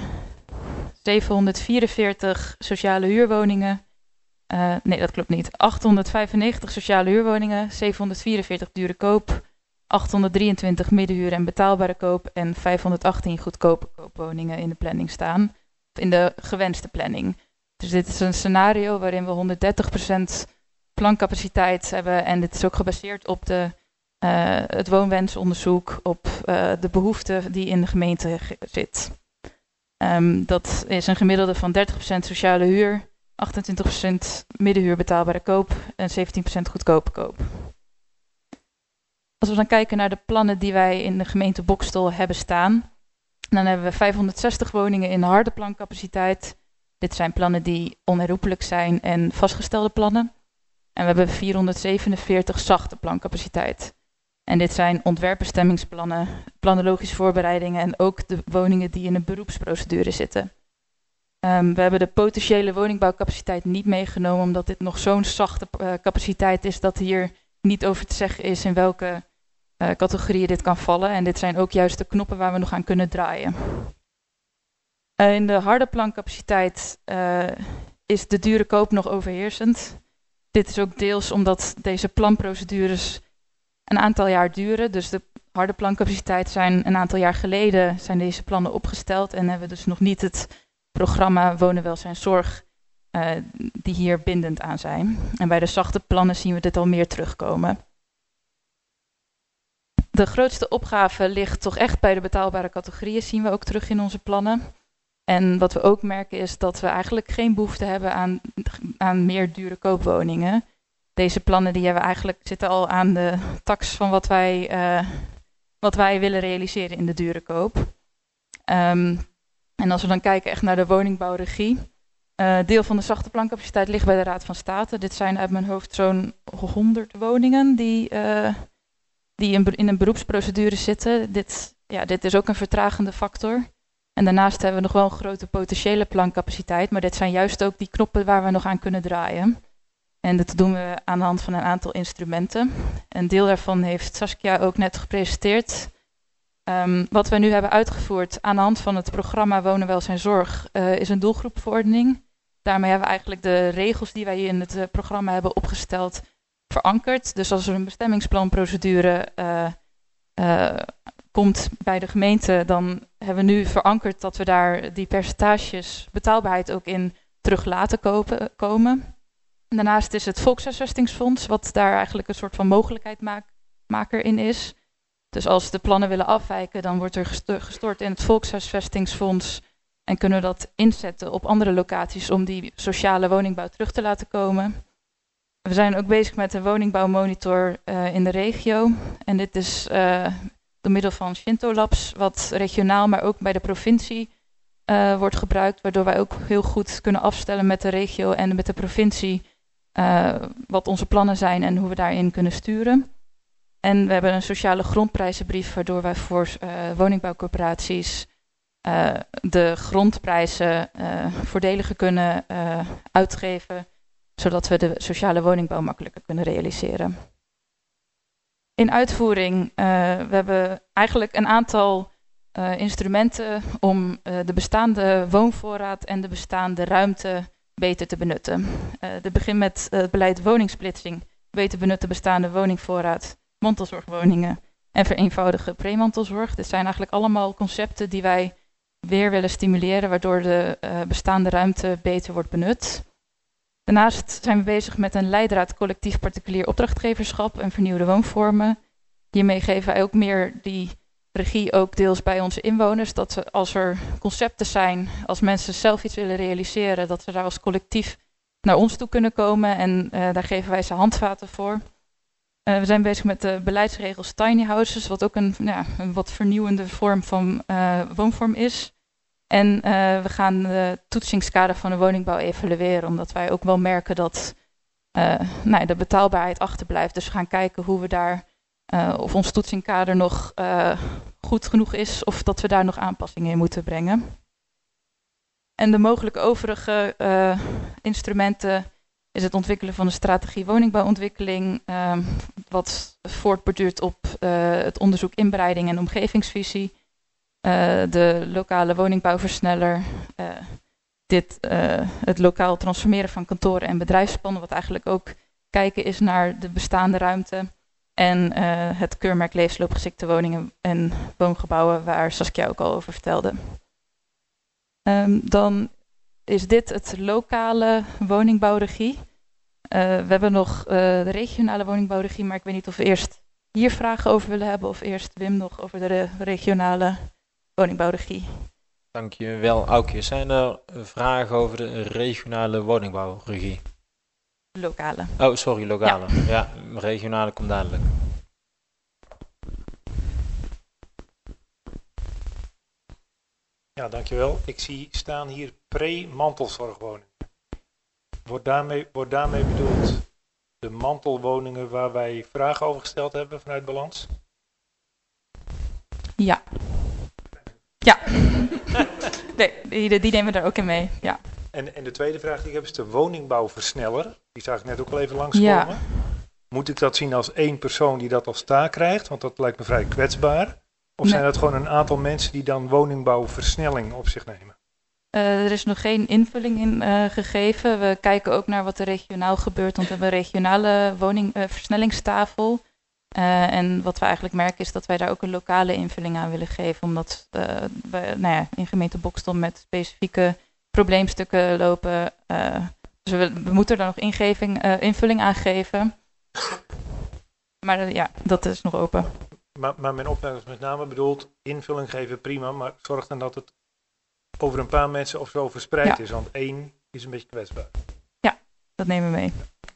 744 sociale huurwoningen. Nee, dat klopt niet. 895 sociale huurwoningen, 744 dure koop, 823 middenhuur en betaalbare koop en 518 goedkope koopwoningen in de planning staan. In de gewenste planning. Dus dit is een scenario waarin we 130% plancapaciteit hebben en dit is ook gebaseerd op het woonwensonderzoek, op de behoefte die in de gemeente zit. Dat is een gemiddelde van 30% sociale huur, 28% middenhuur betaalbare koop en 17% goedkope koop. Als we dan kijken naar de plannen die wij in de gemeente Boxtel hebben staan, dan hebben we 560 woningen in harde plancapaciteit. Dit zijn plannen die onherroepelijk zijn en vastgestelde plannen. En we hebben 447 zachte plancapaciteit. En dit zijn ontwerpbestemmingsplannen, planologische voorbereidingen en ook de woningen die in een beroepsprocedure zitten. We hebben de potentiële woningbouwcapaciteit niet meegenomen, omdat dit nog zo'n zachte capaciteit is dat hier niet over te zeggen is in welke categorieën dit kan vallen. En dit zijn ook juist de knoppen waar we nog aan kunnen draaien. In de harde plancapaciteit is de dure koop nog overheersend. Dit is ook deels omdat deze planprocedures een aantal jaar duren. Dus de harde plancapaciteit zijn een aantal jaar geleden zijn deze plannen opgesteld en hebben we dus nog niet het programma Wonen, Welzijn, Zorg die hier bindend aan zijn. En bij de zachte plannen zien we dit al meer terugkomen. De grootste opgave ligt toch echt bij de betaalbare categorieën, zien we ook terug in onze plannen. En wat we ook merken is dat we eigenlijk geen behoefte hebben aan meer dure koopwoningen. Deze plannen die hebben eigenlijk zitten al aan de tax van wat wij willen realiseren in de dure koop. En als we dan kijken echt naar de woningbouwregie. Deel van de zachte plancapaciteit ligt bij de Raad van State. Dit zijn uit mijn hoofd zo'n 100 woningen die in een beroepsprocedure zitten. Dit is ook een vertragende factor. En daarnaast hebben we nog wel een grote potentiële plancapaciteit. Maar dit zijn juist ook die knoppen waar we nog aan kunnen draaien. En dat doen we aan de hand van een aantal instrumenten. Een deel daarvan heeft Saskia ook net gepresenteerd. Wat we nu hebben uitgevoerd aan de hand van het programma Wonen, Welzijn, Zorg is een doelgroepverordening. Daarmee hebben we eigenlijk de regels die wij in het programma hebben opgesteld verankerd. Dus als er een bestemmingsplanprocedure komt bij de gemeente, dan hebben we nu verankerd dat we daar die percentages betaalbaarheid ook in terug laten komen. En daarnaast is het Volkshuisvestingsfonds, wat daar eigenlijk een soort van mogelijkheidmaker in is. Dus als de plannen willen afwijken, dan wordt er gestort in het Volkshuisvestingsfonds en kunnen we dat inzetten op andere locaties om die sociale woningbouw terug te laten komen. We zijn ook bezig met een woningbouwmonitor in de regio. En dit is door middel van Shinto Labs, wat regionaal, maar ook bij de provincie wordt gebruikt. Waardoor wij ook heel goed kunnen afstellen met de regio en met de provincie wat onze plannen zijn en hoe we daarin kunnen sturen. En we hebben een sociale grondprijzenbrief, waardoor wij voor woningbouwcorporaties de grondprijzen voordeliger kunnen uitgeven, zodat we de sociale woningbouw makkelijker kunnen realiseren. In uitvoering, we hebben eigenlijk een aantal instrumenten om de bestaande woonvoorraad en de bestaande ruimte beter te benutten. We beginnen met het beleid woningsplitsing, beter benutten bestaande woningvoorraad, mantelzorgwoningen en vereenvoudigen premantelzorg. Dit zijn eigenlijk allemaal concepten die wij weer willen stimuleren, waardoor de bestaande ruimte beter wordt benut. Daarnaast zijn we bezig met een leidraad collectief particulier opdrachtgeverschap en vernieuwde woonvormen. Hiermee geven wij ook meer die regie ook deels bij onze inwoners. Dat ze, als er concepten zijn, als mensen zelf iets willen realiseren, dat ze daar als collectief naar ons toe kunnen komen. En daar geven wij ze handvaten voor. We zijn bezig met de beleidsregels tiny houses, wat ook een wat vernieuwende vorm van woonvorm is. En we gaan de toetsingskader van de woningbouw evalueren, omdat wij ook wel merken dat de betaalbaarheid achterblijft. Dus we gaan kijken hoe we daar, of ons toetsingskader nog goed genoeg is, of dat we daar nog aanpassingen in moeten brengen. En de mogelijke overige instrumenten is het ontwikkelen van een strategie woningbouwontwikkeling, wat voortborduurt op het onderzoek inbreiding en omgevingsvisie. De lokale woningbouwversneller, het lokaal transformeren van kantoren en bedrijfspannen, wat eigenlijk ook kijken is naar de bestaande ruimte. En het keurmerk levensloopgeschikte woningen en woongebouwen, waar Saskia ook al over vertelde. Dan is dit het lokale woningbouwregie. We hebben nog de regionale woningbouwregie, maar ik weet niet of we eerst hier vragen over willen hebben of eerst Wim nog over de regionale woningbouwregie.
Dankjewel, Aukje. Zijn er vragen over de regionale woningbouwregie?
Lokale.
Oh, sorry, lokale. Ja, regionale komt dadelijk.
Ja, dankjewel. Ik zie staan hier pre-mantelzorgwoningen. Wordt daarmee bedoeld de mantelwoningen waar wij vragen over gesteld hebben vanuit Balans?
Ja. Ja. Nee, die nemen we daar ook in mee. Ja.
En de tweede vraag die ik heb is de woningbouwversneller. Die zag ik net ook al even langskomen. Ja. Moet ik dat zien als één persoon die dat als taak krijgt? Want dat lijkt me vrij kwetsbaar. Of zijn dat gewoon een aantal mensen die dan woningbouwversnelling op zich nemen?
Er is nog geen invulling in gegeven. We kijken ook naar wat er regionaal gebeurt. Want we hebben een regionale versnellingstafel. En wat we eigenlijk merken is dat wij daar ook een lokale invulling aan willen geven. Omdat we in gemeente Boxtel met specifieke probleemstukken lopen. Dus we moeten daar nog invulling aan geven. Maar dat is nog open.
Maar mijn opmerking is met name bedoeld, invulling geven prima, maar zorg dan dat het over een paar mensen of zo verspreid is. Want één is een beetje kwetsbaar.
Ja, dat nemen we mee.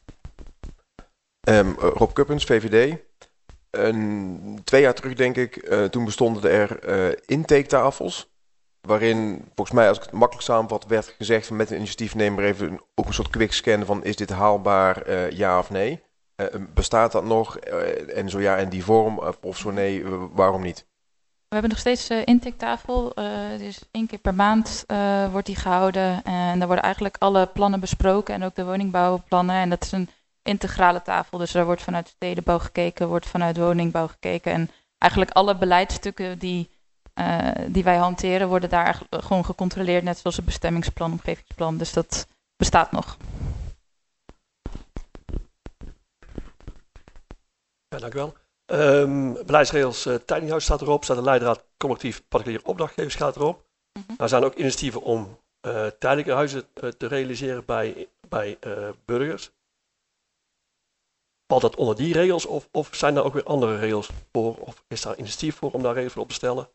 Rob Kuppens, VVD. 2 jaar terug denk ik, toen bestonden er intaketafels. Waarin, volgens mij als ik het makkelijk samenvat, werd gezegd van met een initiatiefnemer even ook een soort quickscan van is dit haalbaar, ja of nee. Bestaat dat nog? En zo ja in die vorm, of zo nee, waarom niet?
We hebben nog steeds intaketafel. Dus 1 keer per maand wordt die gehouden. En daar worden eigenlijk alle plannen besproken en ook de woningbouwplannen. En dat is een integrale tafel. Dus daar wordt vanuit stedenbouw gekeken, wordt vanuit woningbouw gekeken. En eigenlijk alle beleidsstukken die wij hanteren worden daar gewoon gecontroleerd. Net zoals het bestemmingsplan, omgevingsplan. Dus dat bestaat nog.
Ja, dank u wel. Beleidsregels tiny house staat erop, staat de leidraad collectief particulier opdrachtgevers gaat erop. Er zijn ook initiatieven om tijdelijke huizen te realiseren bij burgers. valt dat onder die regels of zijn er ook weer andere regels voor? Of is daar initiatief voor om daar regels voor op te stellen?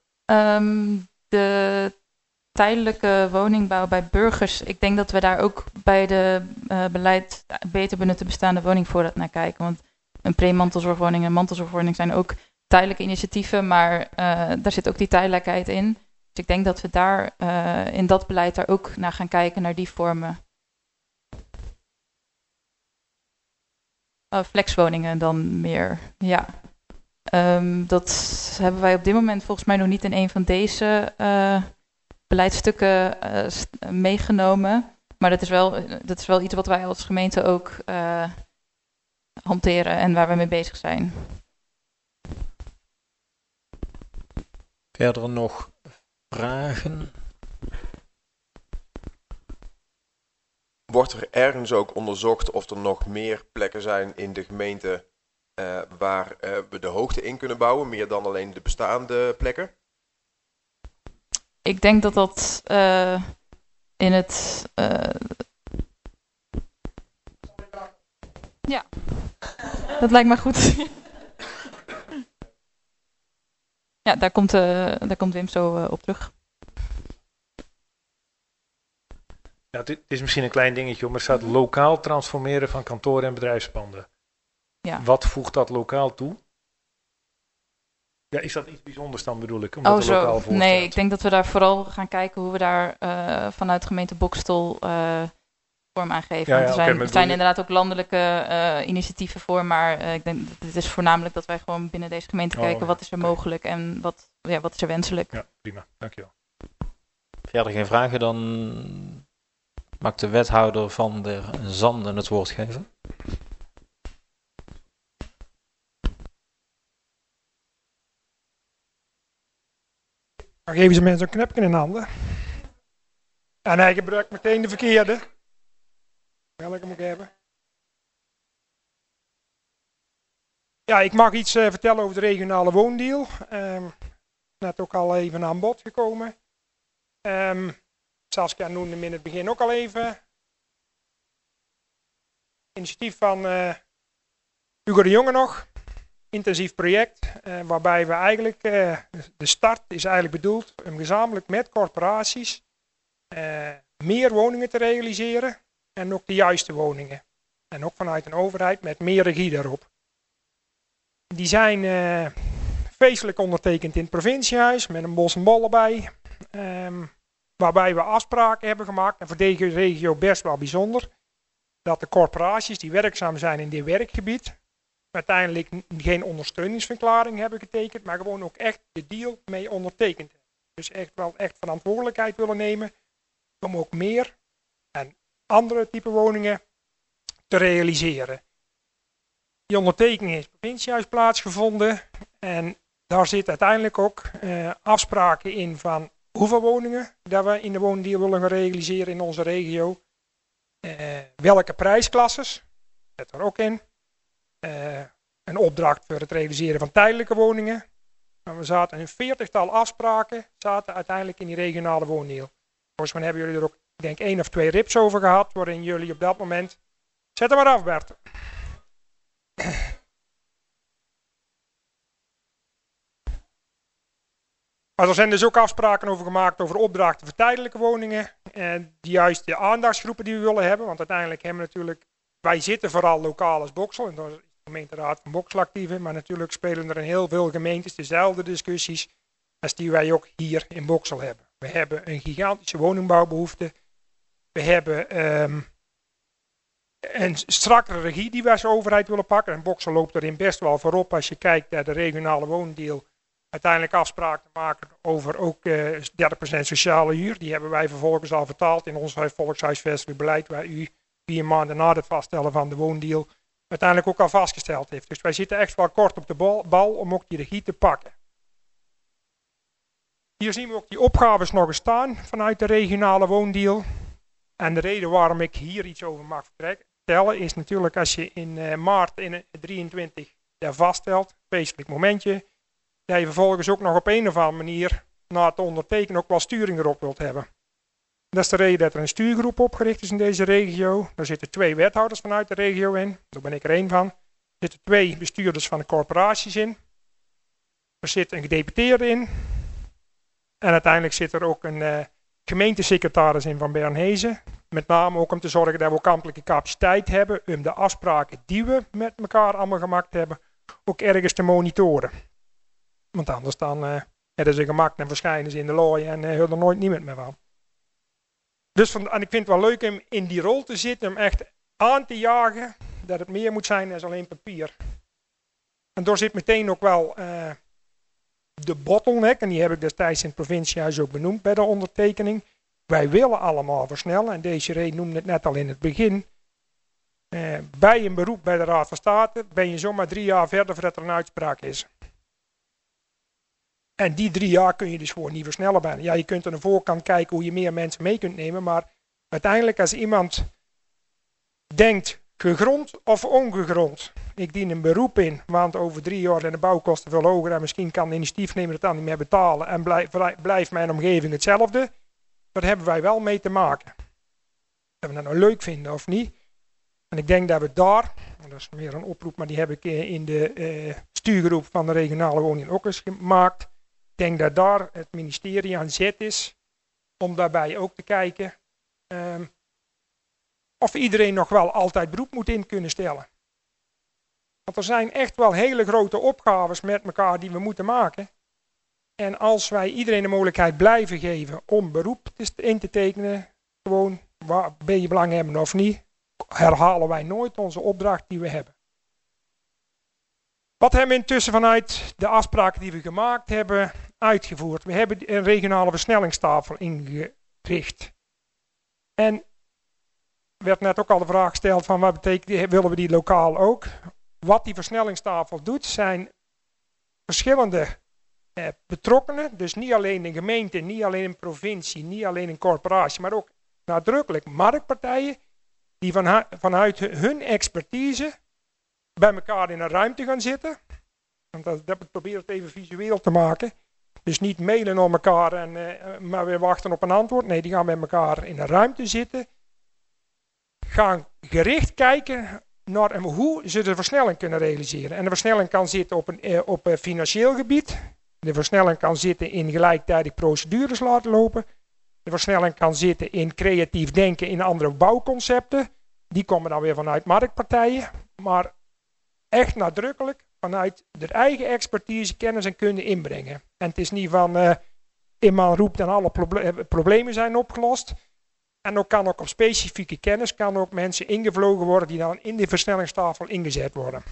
De tijdelijke woningbouw bij burgers, ik denk dat we daar ook bij de beleid beter benutte bestaande woningvoorraad naar kijken. Want een pre-mantelzorgwoning en mantelzorgwoning zijn ook tijdelijke initiatieven, maar daar zit ook die tijdelijkheid in. Dus ik denk dat we daar in dat beleid daar ook naar gaan kijken, naar die vormen. Flexwoningen dan meer, ja. Dat hebben wij op dit moment volgens mij nog niet in een van deze beleidsstukken meegenomen. Maar dat is wel iets wat wij als gemeente ook hanteren en waar we mee bezig zijn.
Verder nog vragen?
Wordt er ergens ook onderzocht of er nog meer plekken zijn in de gemeente waar we de hoogte in kunnen bouwen, meer dan alleen de bestaande plekken?
Ik denk dat in het... ja, dat lijkt me goed. Ja, daar komt Wim zo op terug.
Ja, het is misschien een klein dingetje, maar er staat lokaal transformeren van kantoren en bedrijfspanden.
Ja.
Wat voegt dat lokaal toe? Ja, is dat iets bijzonders dan, bedoel ik? Omdat
Zo.
Lokaal voor
Nee,
staat?
ik denk dat we daar vooral gaan kijken hoe we daar vanuit gemeente Boxtel vorm aan geven.
Ja,
Want er zijn inderdaad ook landelijke initiatieven voor, maar ik denk dat het is voornamelijk dat wij gewoon binnen deze gemeente kijken wat is er mogelijk en wat is er wenselijk.
Ja, prima. Dankjewel.
Verder geen vragen, dan mag de wethouder van der Zanden het woord geven.
Dan geven ze mensen een knipje in de handen. En hij gebruikt meteen de verkeerde. Welke moet ik hebben? Ja, ik mag iets vertellen over de regionale woondeal. Net ook al even aan bod gekomen. Saskia noemde hem in het begin ook al even. Initiatief van Hugo de Jonge nog. Intensief project, waarbij we eigenlijk, de start is eigenlijk bedoeld om gezamenlijk met corporaties meer woningen te realiseren en ook de juiste woningen. En ook vanuit een overheid met meer regie daarop. Die zijn feestelijk ondertekend in het provinciehuis met een bos en bol erbij. Waarbij we afspraken hebben gemaakt, en voor deze regio best wel bijzonder, dat de corporaties die werkzaam zijn in dit werkgebied uiteindelijk geen ondersteuningsverklaring hebben getekend, maar gewoon ook echt de deal mee ondertekend hebben. Dus echt verantwoordelijkheid willen nemen om ook meer en andere type woningen te realiseren. Die ondertekening is in het provinciehuis plaatsgevonden en daar zit uiteindelijk ook afspraken in van hoeveel woningen dat we in de woondeal willen gaan realiseren in onze regio. Welke prijsklasses, zit er ook in. Een opdracht voor het realiseren van tijdelijke woningen. En we zaten een 40-tal afspraken uiteindelijk in die regionale woondeal. Volgens mij hebben jullie er ook, ik denk, 1 of 2 rips over gehad, waarin jullie op dat moment... Zet hem maar af, Bert. Maar er zijn dus ook afspraken over gemaakt over opdrachten voor tijdelijke woningen. En juist de aandachtsgroepen die we willen hebben. Want uiteindelijk hebben we natuurlijk... Wij zitten vooral lokaal als Boxel. En daar is de gemeenteraad van Boxel actief in. Maar natuurlijk spelen er in heel veel gemeentes dezelfde discussies als die wij ook hier in Boxel hebben. We hebben een gigantische woningbouwbehoefte. We hebben een strakkere regie die wij als overheid willen pakken. En Boxel loopt erin best wel voorop als je kijkt naar de regionale woondeal. Uiteindelijk afspraken te maken over ook 30% sociale huur. Die hebben wij vervolgens al vertaald in ons volkshuisvestelijk beleid, waar u 4 maanden na het vaststellen van de woondeal uiteindelijk ook al vastgesteld heeft. Dus wij zitten echt wel kort op de bal om ook die regie te pakken. Hier zien we ook die opgaves nog eens staan vanuit de regionale woondeal. En de reden waarom ik hier iets over mag vertellen is natuurlijk als je in maart in 23 dat vaststelt, feestelijk momentje, dat je vervolgens ook nog op een of andere manier na het ondertekenen ook wel sturing erop wilt hebben. Dat is de reden dat er een stuurgroep opgericht is in deze regio. Daar zitten 2 wethouders vanuit de regio in. Daar ben ik er 1 van. Er zitten 2 bestuurders van de corporaties in. Er zit een gedeputeerde in. En uiteindelijk zit er ook een gemeentesecretaris in van Bernhezen. Met name ook om te zorgen dat we ook ambtelijke capaciteit hebben om de afspraken die we met elkaar allemaal gemaakt hebben, ook ergens te monitoren. Want anders dan hebben ze gemaakt en verschijnen ze in de looi en hoort er nooit niemand meer van. Dus en ik vind het wel leuk om in die rol te zitten, om echt aan te jagen dat het meer moet zijn dan alleen papier. En daar zit meteen ook wel de bottleneck, en die heb ik destijds in het provinciehuis ook benoemd bij de ondertekening. Wij willen allemaal versnellen, en Desiree noemde het net al in het begin. Bij een beroep bij de Raad van State ben je zomaar 3 jaar verder voordat er een uitspraak is. En die 3 jaar kun je dus gewoon niet versnellen bijna. Ja, je kunt aan de voorkant kijken hoe je meer mensen mee kunt nemen, maar uiteindelijk als iemand denkt gegrond of ongegrond, ik dien een beroep in, want over 3 jaar zijn de bouwkosten veel hoger en misschien kan de initiatiefnemer het dan niet meer betalen en blijft mijn omgeving hetzelfde. Daar hebben wij wel mee te maken. Of we dat nou leuk vinden of niet. En ik denk dat we daar, dat is meer een oproep, maar die heb ik in de stuurgroep van de regionale woning ook eens gemaakt. Ik denk dat daar het ministerie aan zet is om daarbij ook te kijken of iedereen nog wel altijd beroep moet in kunnen stellen. Want er zijn echt wel hele grote opgaves met elkaar die we moeten maken. En als wij iedereen de mogelijkheid blijven geven om beroep in te tekenen, gewoon waar ben je belanghebbend of niet, herhalen wij nooit onze opdracht die we hebben. Wat hebben we intussen vanuit de afspraken die we gemaakt hebben uitgevoerd? We hebben een regionale versnellingstafel ingericht. En werd net ook al de vraag gesteld van wat betekent, willen we die lokaal ook? Wat die versnellingstafel doet zijn verschillende betrokkenen, dus niet alleen een gemeente, niet alleen een provincie, niet alleen een corporatie, maar ook nadrukkelijk marktpartijen die vanuit hun expertise bij elkaar in een ruimte gaan zitten. Want dat probeer het even visueel te maken. Dus niet mailen naar elkaar en maar weer wachten op een antwoord. Nee, die gaan met elkaar in een ruimte zitten. Gaan gericht kijken naar hoe ze de versnelling kunnen realiseren. En de versnelling kan zitten op een financieel gebied. De versnelling kan zitten in gelijktijdig procedures laten lopen. De versnelling kan zitten in creatief denken in andere bouwconcepten. Die komen dan weer vanuit marktpartijen. Maar echt nadrukkelijk vanuit de eigen expertise, kennis en kunde inbrengen. En het is niet van iemand roept en alle problemen zijn opgelost. En ook kan ook op specifieke kennis kan ook mensen ingevlogen worden die dan in die versnellingstafel ingezet worden.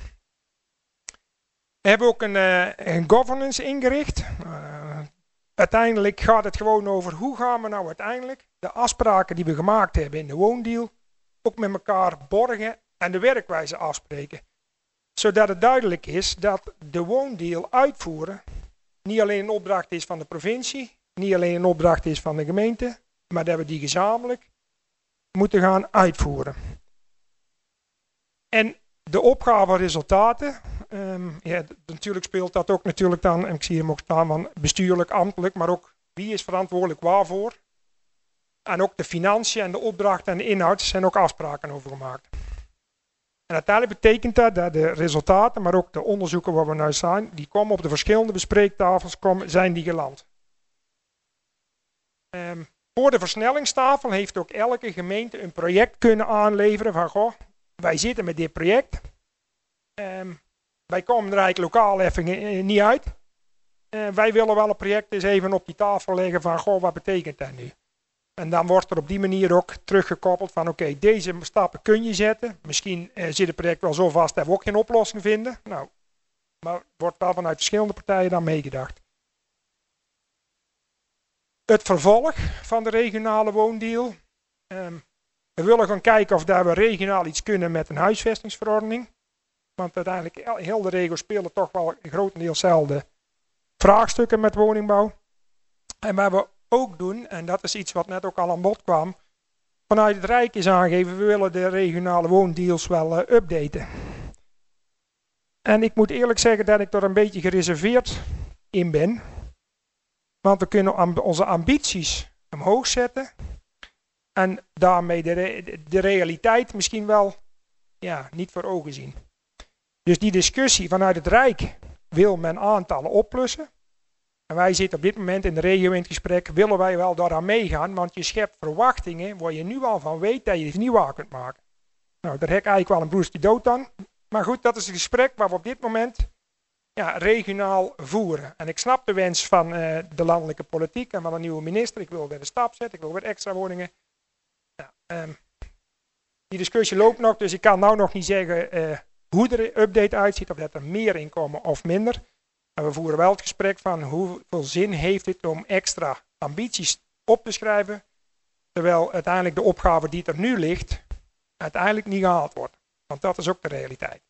We hebben ook een governance ingericht. Uiteindelijk gaat het gewoon over hoe gaan we nou uiteindelijk de afspraken die we gemaakt hebben in de woondeal ook met elkaar borgen en de werkwijze afspreken. Zodat het duidelijk is dat de woondeal uitvoeren niet alleen een opdracht is van de provincie, niet alleen een opdracht is van de gemeente, maar dat we die gezamenlijk moeten gaan uitvoeren. En de opgaveresultaten, natuurlijk speelt dat ook natuurlijk dan, en ik zie hem ook staan van bestuurlijk, ambtelijk, maar ook wie is verantwoordelijk waarvoor. En ook de financiën en de opdracht en de inhoud zijn ook afspraken over gemaakt. En uiteindelijk betekent dat dat de resultaten, maar ook de onderzoeken waar we nu zijn, die komen op de verschillende bespreektafels, zijn die geland. Voor de versnellingstafel heeft ook elke gemeente een project kunnen aanleveren van goh, wij zitten met dit project. Wij komen er eigenlijk lokaal even niet uit. Wij willen wel een project eens even op die tafel leggen van goh, wat betekent dat nu? En dan wordt er op die manier ook teruggekoppeld van oké, deze stappen kun je zetten. Misschien zit het project wel zo vast dat we ook geen oplossing vinden. Nou, maar wordt wel vanuit verschillende partijen dan meegedacht. Het vervolg van de regionale woondeal. We willen gaan kijken of we regionaal iets kunnen met een huisvestingsverordening. Want uiteindelijk, heel de regio spelen toch wel grotendeels dezelfde vraagstukken met woningbouw. En wat we ook doen, en dat is iets wat net ook al aan bod kwam, vanuit het Rijk is aangegeven, we willen de regionale woondeals wel updaten. En ik moet eerlijk zeggen dat ik er een beetje gereserveerd in ben. Want we kunnen onze ambities omhoog zetten. En daarmee de realiteit misschien wel niet voor ogen zien. Dus die discussie vanuit het Rijk wil men aantallen oplossen. En wij zitten op dit moment in de regio in het gesprek, willen wij wel daaraan meegaan, want je schept verwachtingen waar je nu al van weet dat je het niet waar kunt maken. Nou, daar heb ik eigenlijk wel een broertje dood aan. Maar goed, dat is een gesprek waar we op dit moment regionaal voeren. En ik snap de wens van de landelijke politiek en van een nieuwe minister. Ik wil weer de stap zetten, ik wil weer extra woningen. Die discussie loopt nog, dus ik kan nou nog niet zeggen hoe de update uitziet, of dat er meer in komen of minder. Maar we voeren wel het gesprek van hoeveel zin heeft het om extra ambities op te schrijven, terwijl uiteindelijk de opgave die er nu ligt, uiteindelijk niet gehaald wordt. Want dat is ook de realiteit.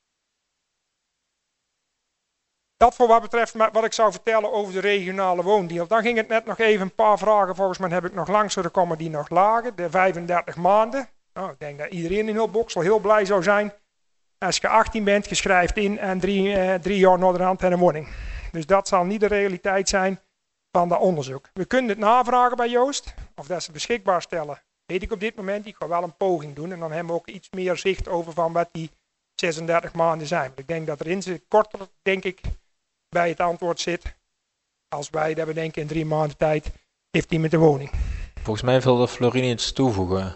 Dat voor wat betreft wat ik zou vertellen over de regionale woondeal. Dan ging het net nog even een paar vragen, volgens mij heb ik nog langs zullen komen die nog lagen. De 35 maanden. Nou, ik denk dat iedereen in heel Boksel heel blij zou zijn. Als je 18 bent, je schrijft in en 3 jaar naderhand en een woning. Dus dat zal niet de realiteit zijn van dat onderzoek. We kunnen het navragen bij Joost. Of dat ze het beschikbaar stellen, weet ik op dit moment. Ik ga wel een poging doen. En dan hebben we ook iets meer zicht over van wat die 36 maanden zijn. Ik denk dat erin zit korter, denk ik, bij het antwoord zit. Als wij dat we denken in 3 maanden tijd heeft hij met de woning.
Volgens mij wilde Florine iets toevoegen.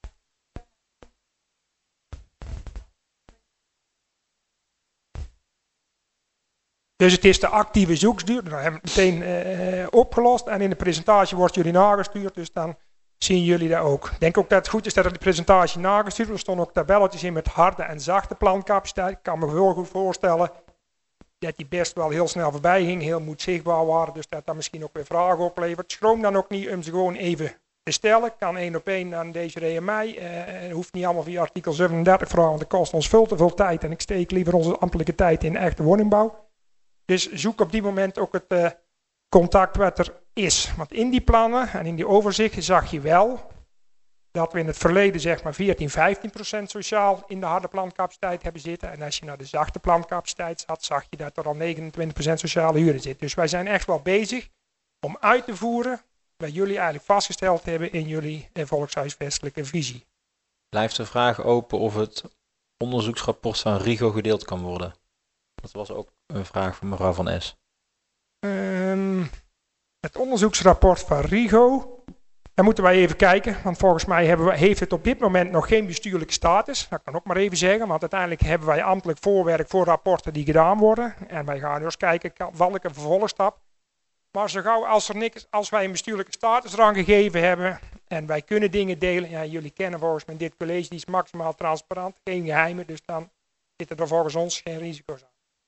Dus het is de actieve zoekduur. Dat hebben we meteen opgelost. En in de presentatie wordt jullie nagestuurd. Dus dan zien jullie dat ook. Ik denk ook dat het goed is dat er de presentatie nagestuurd wordt. Er stonden ook tabelletjes in met harde en zachte plancapaciteit. Ik kan me heel goed voorstellen dat die best wel heel snel voorbij ging. Heel moet zichtbaar waren. Dus dat misschien ook weer vragen oplevert. Schroom dan ook niet om ze gewoon even te stellen. Kan 1 op 1 aan deze en mij. Hoeft niet allemaal via artikel 37 vragen. Want dat kost ons veel te veel tijd. En ik steek liever onze ambtelijke tijd in echte woningbouw. Dus zoek op die moment ook het contact wat er is. Want in die plannen en in die overzichten zag je wel dat we in het verleden zeg maar 14-15% sociaal in de harde plancapaciteit hebben zitten. En als je naar de zachte plancapaciteit zat, zag je dat er al 29% sociale huren zit. Dus wij zijn echt wel bezig om uit te voeren wat jullie eigenlijk vastgesteld hebben in jullie volkshuisvestelijke visie.
Blijft de vraag open of het onderzoeksrapport van RIGO gedeeld kan worden? Dat was ook een vraag van mevrouw Van S.
Het onderzoeksrapport van RIGO, daar moeten wij even kijken. Want volgens mij heeft het op dit moment nog geen bestuurlijke status. Dat kan ik ook maar even zeggen. Want uiteindelijk hebben wij ambtelijk voorwerk voor rapporten die gedaan worden. En wij gaan dus kijken welke vervolgstap. Maar zo gauw als wij een bestuurlijke status eraan gegeven hebben. En wij kunnen dingen delen. Ja, jullie kennen volgens mij dit college, die is maximaal transparant. Geen geheimen. Dus dan zitten er volgens ons geen risico's aan.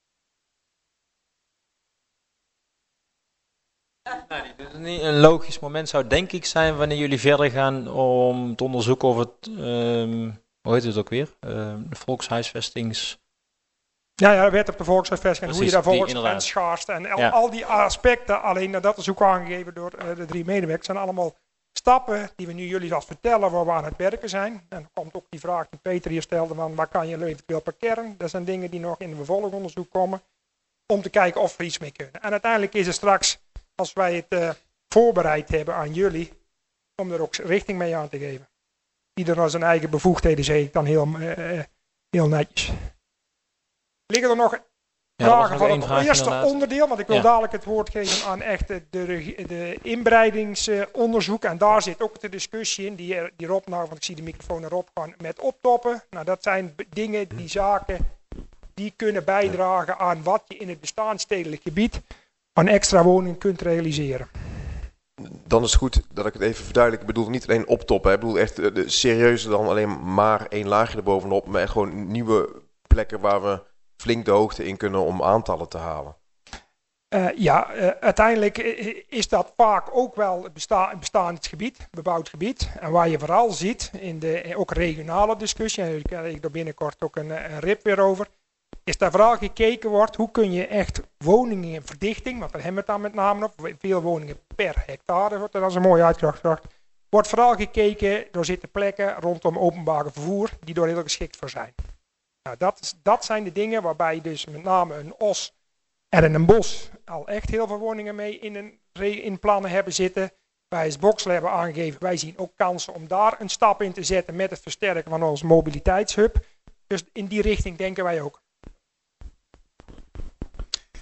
Een logisch moment zou denk ik zijn wanneer jullie verder gaan om te onderzoeken of het, hoe heet het ook weer, de volkshuisvestings...
Ja, de wet op de volkshuisvesting en hoe je daar volgens
inderdaad
schaarst en al die aspecten, alleen dat is ook aangegeven door de 3 medewerkers, zijn allemaal stappen die we nu jullie al vertellen waar we aan het werken zijn. En dan komt ook die vraag die Peter hier stelde van waar kan je eventueel per kern. Dat zijn dingen die nog in het vervolgonderzoek komen om te kijken of we iets mee kunnen. En uiteindelijk is het straks, als wij het voorbereid hebben aan jullie, om er ook richting mee aan te geven. Ieder naar zijn eigen bevoegdheden, zeg ik dan heel netjes. Liggen er nog vragen van het eerste onderdeel? Want ik wil dadelijk het woord geven aan echt de inbreidingsonderzoek. En daar zit ook de discussie in, die Rob nou, want ik zie de microfoon erop gaan, met optoppen. Nou, dat zijn dingen, die zaken, die kunnen bijdragen aan wat je in het bestaansstedelijk gebied aan extra woningen kunt realiseren.
Dan is het goed dat ik het even verduidelijk. Ik bedoel niet alleen optoppen. Ik bedoel echt serieuzer dan alleen maar 1 laagje erbovenop. Maar echt gewoon nieuwe plekken waar we flink de hoogte in kunnen om aantallen te halen.
Uiteindelijk is dat vaak ook wel het bestaand gebied, bebouwd gebied. En waar je vooral ziet in de ook regionale discussie, en daar krijg ik er binnenkort ook een rip weer over, is daar vooral gekeken wordt hoe kun je echt woningen in verdichting, want daar hebben we het dan met name op, veel woningen per hectare, wordt er als een mooie uitgebracht. Wordt vooral gekeken, er zitten plekken rondom openbaar vervoer die er heel geschikt voor zijn. Nou, dat zijn de dingen waarbij dus met name een Os en in een Bos al echt heel veel woningen mee in plannen hebben zitten. Wij als Boksel hebben aangegeven, wij zien ook kansen om daar een stap in te zetten met het versterken van onze mobiliteitshub. Dus in die richting denken wij ook.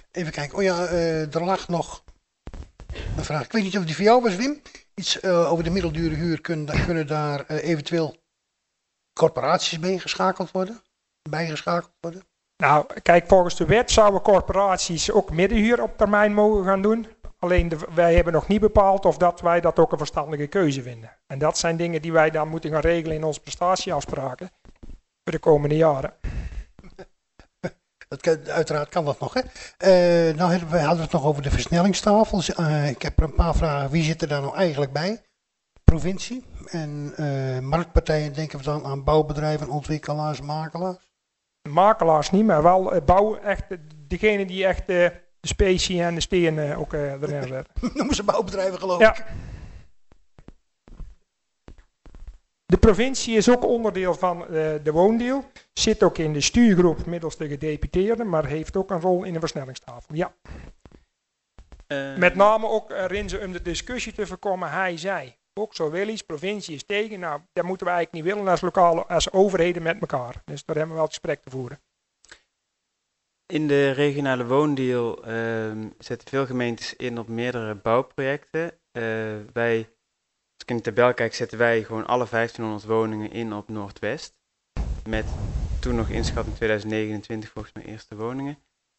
Even kijken. Oh ja, er lag nog een vraag. Ik weet niet of die voor jou was, Wim. Iets over de middeldure huur. Kunnen daar eventueel corporaties bijgeschakeld worden?
Nou, kijk, volgens de wet zouden corporaties ook middenhuur op termijn mogen gaan doen. Alleen wij hebben nog niet bepaald of dat wij dat ook een verstandige keuze vinden. En dat zijn dingen die wij dan moeten gaan regelen in onze prestatieafspraken voor de komende jaren.
Uiteraard kan dat nog, hè. Nou hadden we het nog over de versnellingstafels. Ik heb er een paar vragen. Wie zit er daar nou eigenlijk bij? Provincie en marktpartijen, denken we dan aan bouwbedrijven, ontwikkelaars, makelaars?
Makelaars niet, maar wel bouwen, echt degene die echt de specie en de steen ook erin zetten.
Noemen ze bouwbedrijven, geloof ik.
De provincie is ook onderdeel van de woondeal. Zit ook in de stuurgroep middels de gedeputeerden, maar heeft ook een rol in de versnellingstafel. Ja. Met name ook Rinze om de discussie te voorkomen, hij zei. Ook zo wil iets, provincie is tegen. Nou, dat moeten we eigenlijk niet willen als overheden met elkaar. Dus daar hebben we wel het gesprek te voeren.
In de regionale woondeal zetten veel gemeentes in op meerdere bouwprojecten. Wij, als ik in de tabel kijk, zetten wij gewoon alle 1500 woningen in op Noordwest. Met toen nog inschatting 2029 volgens mij eerste woningen.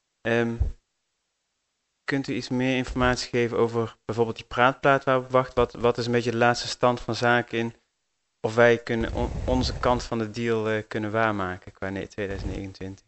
Kunt u iets meer informatie geven over bijvoorbeeld die praatplaat waar we op wachten? Wat is een beetje de laatste stand van zaken in? Of wij kunnen onze kant van de deal kunnen waarmaken qua 2029?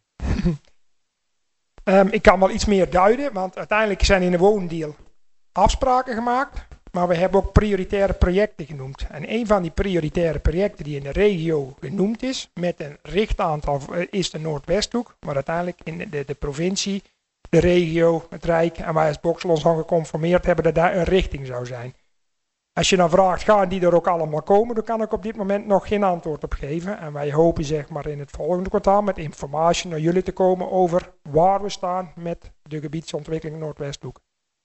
Ik kan wel iets meer duiden, want uiteindelijk zijn in de woondeal afspraken gemaakt. Maar we hebben ook prioritaire projecten genoemd. En een van die prioritaire projecten die in de regio genoemd is, met een richtaantal, is de Noordwesthoek. Maar uiteindelijk in de provincie, de regio, het Rijk en wij als Boxel ons aan geconformeerd hebben dat daar een richting zou zijn. Als je dan vraagt, gaan die er ook allemaal komen, dan kan ik op dit moment nog geen antwoord op geven. En wij hopen zeg maar in het volgende kwartaal met informatie naar jullie te komen over waar we staan met de gebiedsontwikkeling Noordwesthoek.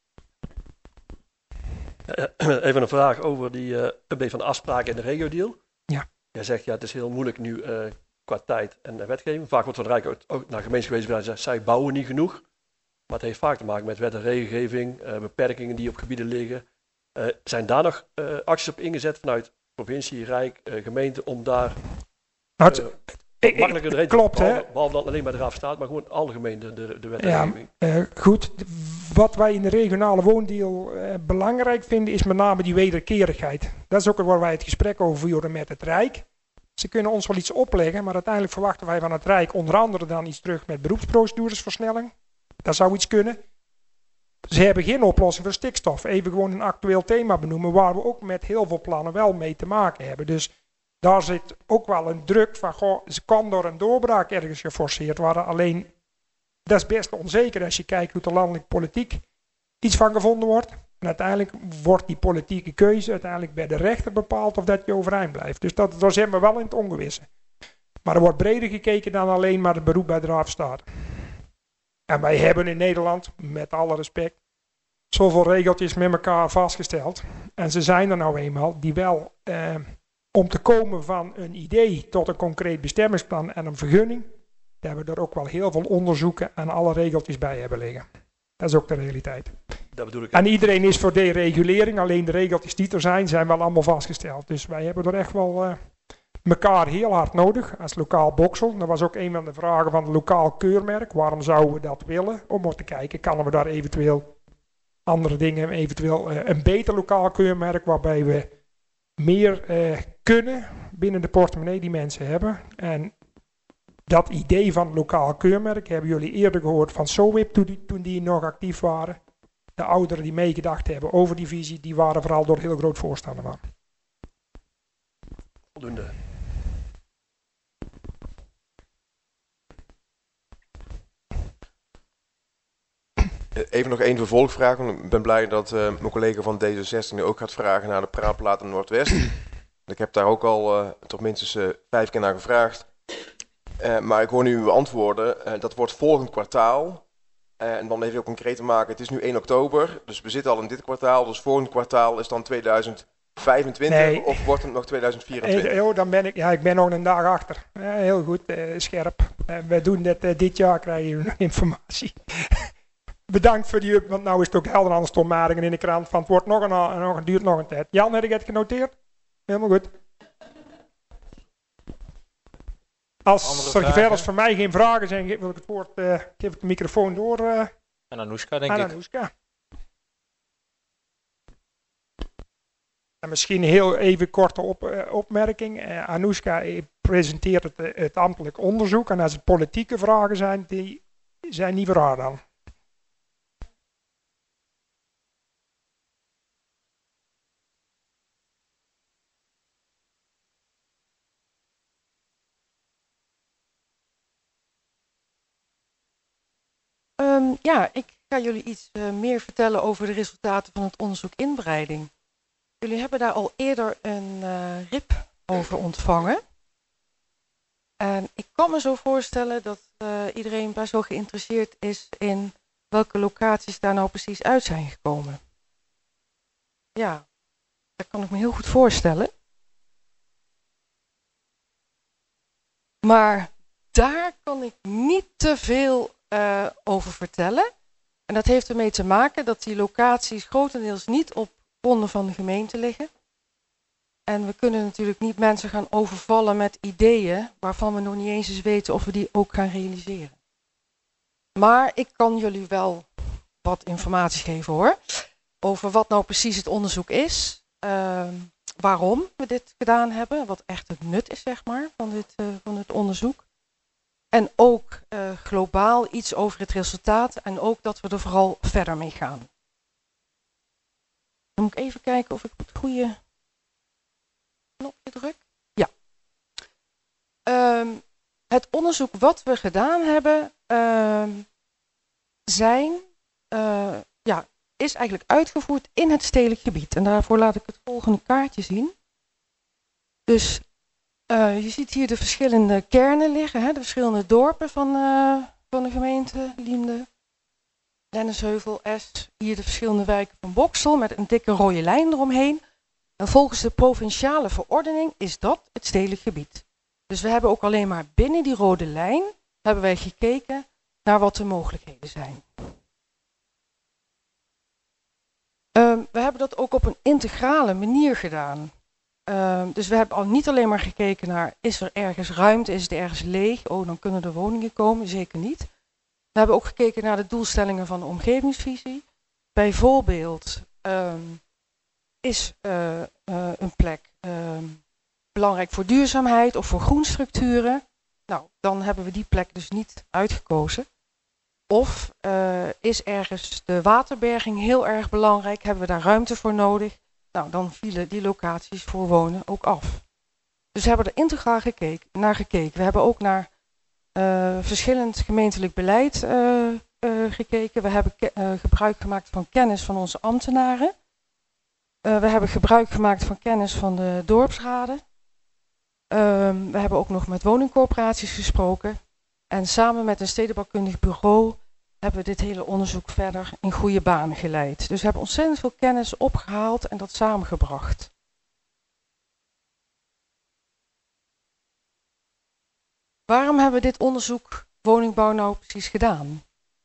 Even een vraag over die update van de afspraken in de regio-deal.
Ja.
Jij zegt, ja, het is heel moeilijk nu qua tijd en wetgeving. Vaak wordt van het Rijk ook naar gemeentes gewezen en zegt, zij bouwen niet genoeg. Maar het heeft vaak te maken met wet en regelgeving, beperkingen die op gebieden liggen. Zijn daar nog acties op ingezet vanuit provincie, Rijk, gemeente om daar makkelijker doorheen te komen? Behalve dan alleen bij de Raad van State, maar gewoon algemeen de wet en regelgeving.
Goed. Wat wij in de regionale woondeal belangrijk vinden is met name die wederkerigheid. Dat is ook waar wij het gesprek over voeren met het Rijk. Ze kunnen ons wel iets opleggen, maar uiteindelijk verwachten wij van het Rijk onder andere dan iets terug met beroepsproceduresversnelling. Dat zou iets kunnen. Ze hebben geen oplossing voor stikstof. Even gewoon een actueel thema benoemen waar we ook met heel veel plannen wel mee te maken hebben. Dus daar zit ook wel een druk van, ze kan door een doorbraak ergens geforceerd worden. Alleen, dat is best onzeker als je kijkt hoe de landelijke politiek iets van gevonden wordt. En uiteindelijk wordt die politieke keuze uiteindelijk bij de rechter bepaald of dat je overeind blijft. Dus daar zijn we wel in het ongewisse. Maar er wordt breder gekeken dan alleen maar het beroep bij de Raad van State. En wij hebben in Nederland, met alle respect, zoveel regeltjes met elkaar vastgesteld. En ze zijn er nou eenmaal die wel, om te komen van een idee tot een concreet bestemmingsplan en een vergunning, daar hebben we er ook wel heel veel onderzoeken en alle regeltjes bij hebben liggen. Dat is ook de realiteit.
Dat bedoel ik.
En iedereen is voor deregulering, alleen de regeltjes die er zijn wel allemaal vastgesteld. Dus wij hebben er echt wel elkaar heel hard nodig als lokaal Boxel. Dat was ook een van de vragen van het lokaal keurmerk. Waarom zouden we dat willen? Om te kijken, kunnen we daar eventueel andere dingen, eventueel een beter lokaal keurmerk waarbij we meer kunnen binnen de portemonnee die mensen hebben. En dat idee van het lokaal keurmerk hebben jullie eerder gehoord van SOWIP toen die nog actief waren. De ouderen die meegedacht hebben over die visie, die waren vooral door heel groot voorstander van.
Voldoende.
Even nog één vervolgvraag, want ik ben blij dat mijn collega van D66 nu ook gaat vragen naar de praatplaat in Noordwest. Ik heb daar ook al toch minstens 5 keer naar gevraagd. Maar ik hoor nu uw antwoorden. Dat wordt volgend kwartaal. En dan even heel concreet te maken. Het is nu 1 oktober, dus we zitten al in dit kwartaal. Dus volgend kwartaal is dan 2025 of wordt het nog 2024?
Dan ben ik ben nog een dag achter. Heel goed, scherp. We doen dit jaar, krijgen jullie informatie. bedankt voor die want nou is het ook helder aan de stommaringen in de krant van het wordt duurt nog een tijd. Jan, heb ik het genoteerd? Helemaal goed. Als er verder van mij geen vragen zijn, geef ik het woord, geef ik de microfoon door
aan Anoushka, denk ik.
Anoushka. En misschien heel even korte opmerking. Anoushka presenteert het ambtelijk onderzoek en als het politieke vragen zijn, die zijn niet voor haar dan.
Ja, ik ga jullie iets meer vertellen over de resultaten van het onderzoek inbreiding. Jullie hebben daar al eerder een RIP over ontvangen. En ik kan me zo voorstellen dat iedereen best wel geïnteresseerd is in welke locaties daar nou precies uit zijn gekomen. Ja, dat kan ik me heel goed voorstellen. Maar daar kan ik niet te veel over vertellen. En dat heeft ermee te maken dat die locaties grotendeels niet op gronden van de gemeente liggen. En we kunnen natuurlijk niet mensen gaan overvallen met ideeën waarvan we nog niet eens weten of we die ook gaan realiseren. Maar ik kan jullie wel wat informatie geven hoor. Over wat nou precies het onderzoek is. Waarom we dit gedaan hebben. Wat echt het nut is zeg maar van het onderzoek. En ook globaal iets over het resultaat. En ook dat we er vooral verder mee gaan. Dan moet ik even kijken of ik op het goede knopje druk. Ja. Het onderzoek wat we gedaan hebben is eigenlijk uitgevoerd in het stedelijk gebied. En daarvoor laat ik het volgende kaartje zien. Dus je ziet hier de verschillende kernen liggen, hè, de verschillende dorpen van de gemeente Liemde, Dennisheuvel, Es. Hier de verschillende wijken van Boxtel met een dikke rode lijn eromheen. En volgens de provinciale verordening is dat het stedelijk gebied. Dus we hebben ook alleen maar binnen die rode lijn hebben wij gekeken naar wat de mogelijkheden zijn. We hebben dat ook op een integrale manier gedaan. Dus we hebben al niet alleen maar gekeken naar, is er ergens ruimte, is het ergens leeg? Oh, dan kunnen er woningen komen, zeker niet. We hebben ook gekeken naar de doelstellingen van de omgevingsvisie. Bijvoorbeeld is een plek belangrijk voor duurzaamheid of voor groenstructuren. Nou, dan hebben we die plek dus niet uitgekozen. Of is ergens de waterberging heel erg belangrijk, hebben we daar ruimte voor nodig? Nou, dan vielen die locaties voor wonen ook af. Dus we hebben er integraal naar gekeken. We hebben ook naar verschillend gemeentelijk beleid gekeken. We hebben gebruik gemaakt van kennis van onze ambtenaren. We hebben gebruik gemaakt van kennis van de dorpsraden. We hebben ook nog met woningcorporaties gesproken. En samen met een stedenbouwkundig bureau hebben we dit hele onderzoek verder in goede banen geleid. Dus we hebben ontzettend veel kennis opgehaald en dat samengebracht. Waarom hebben we dit onderzoek woningbouw nou precies gedaan?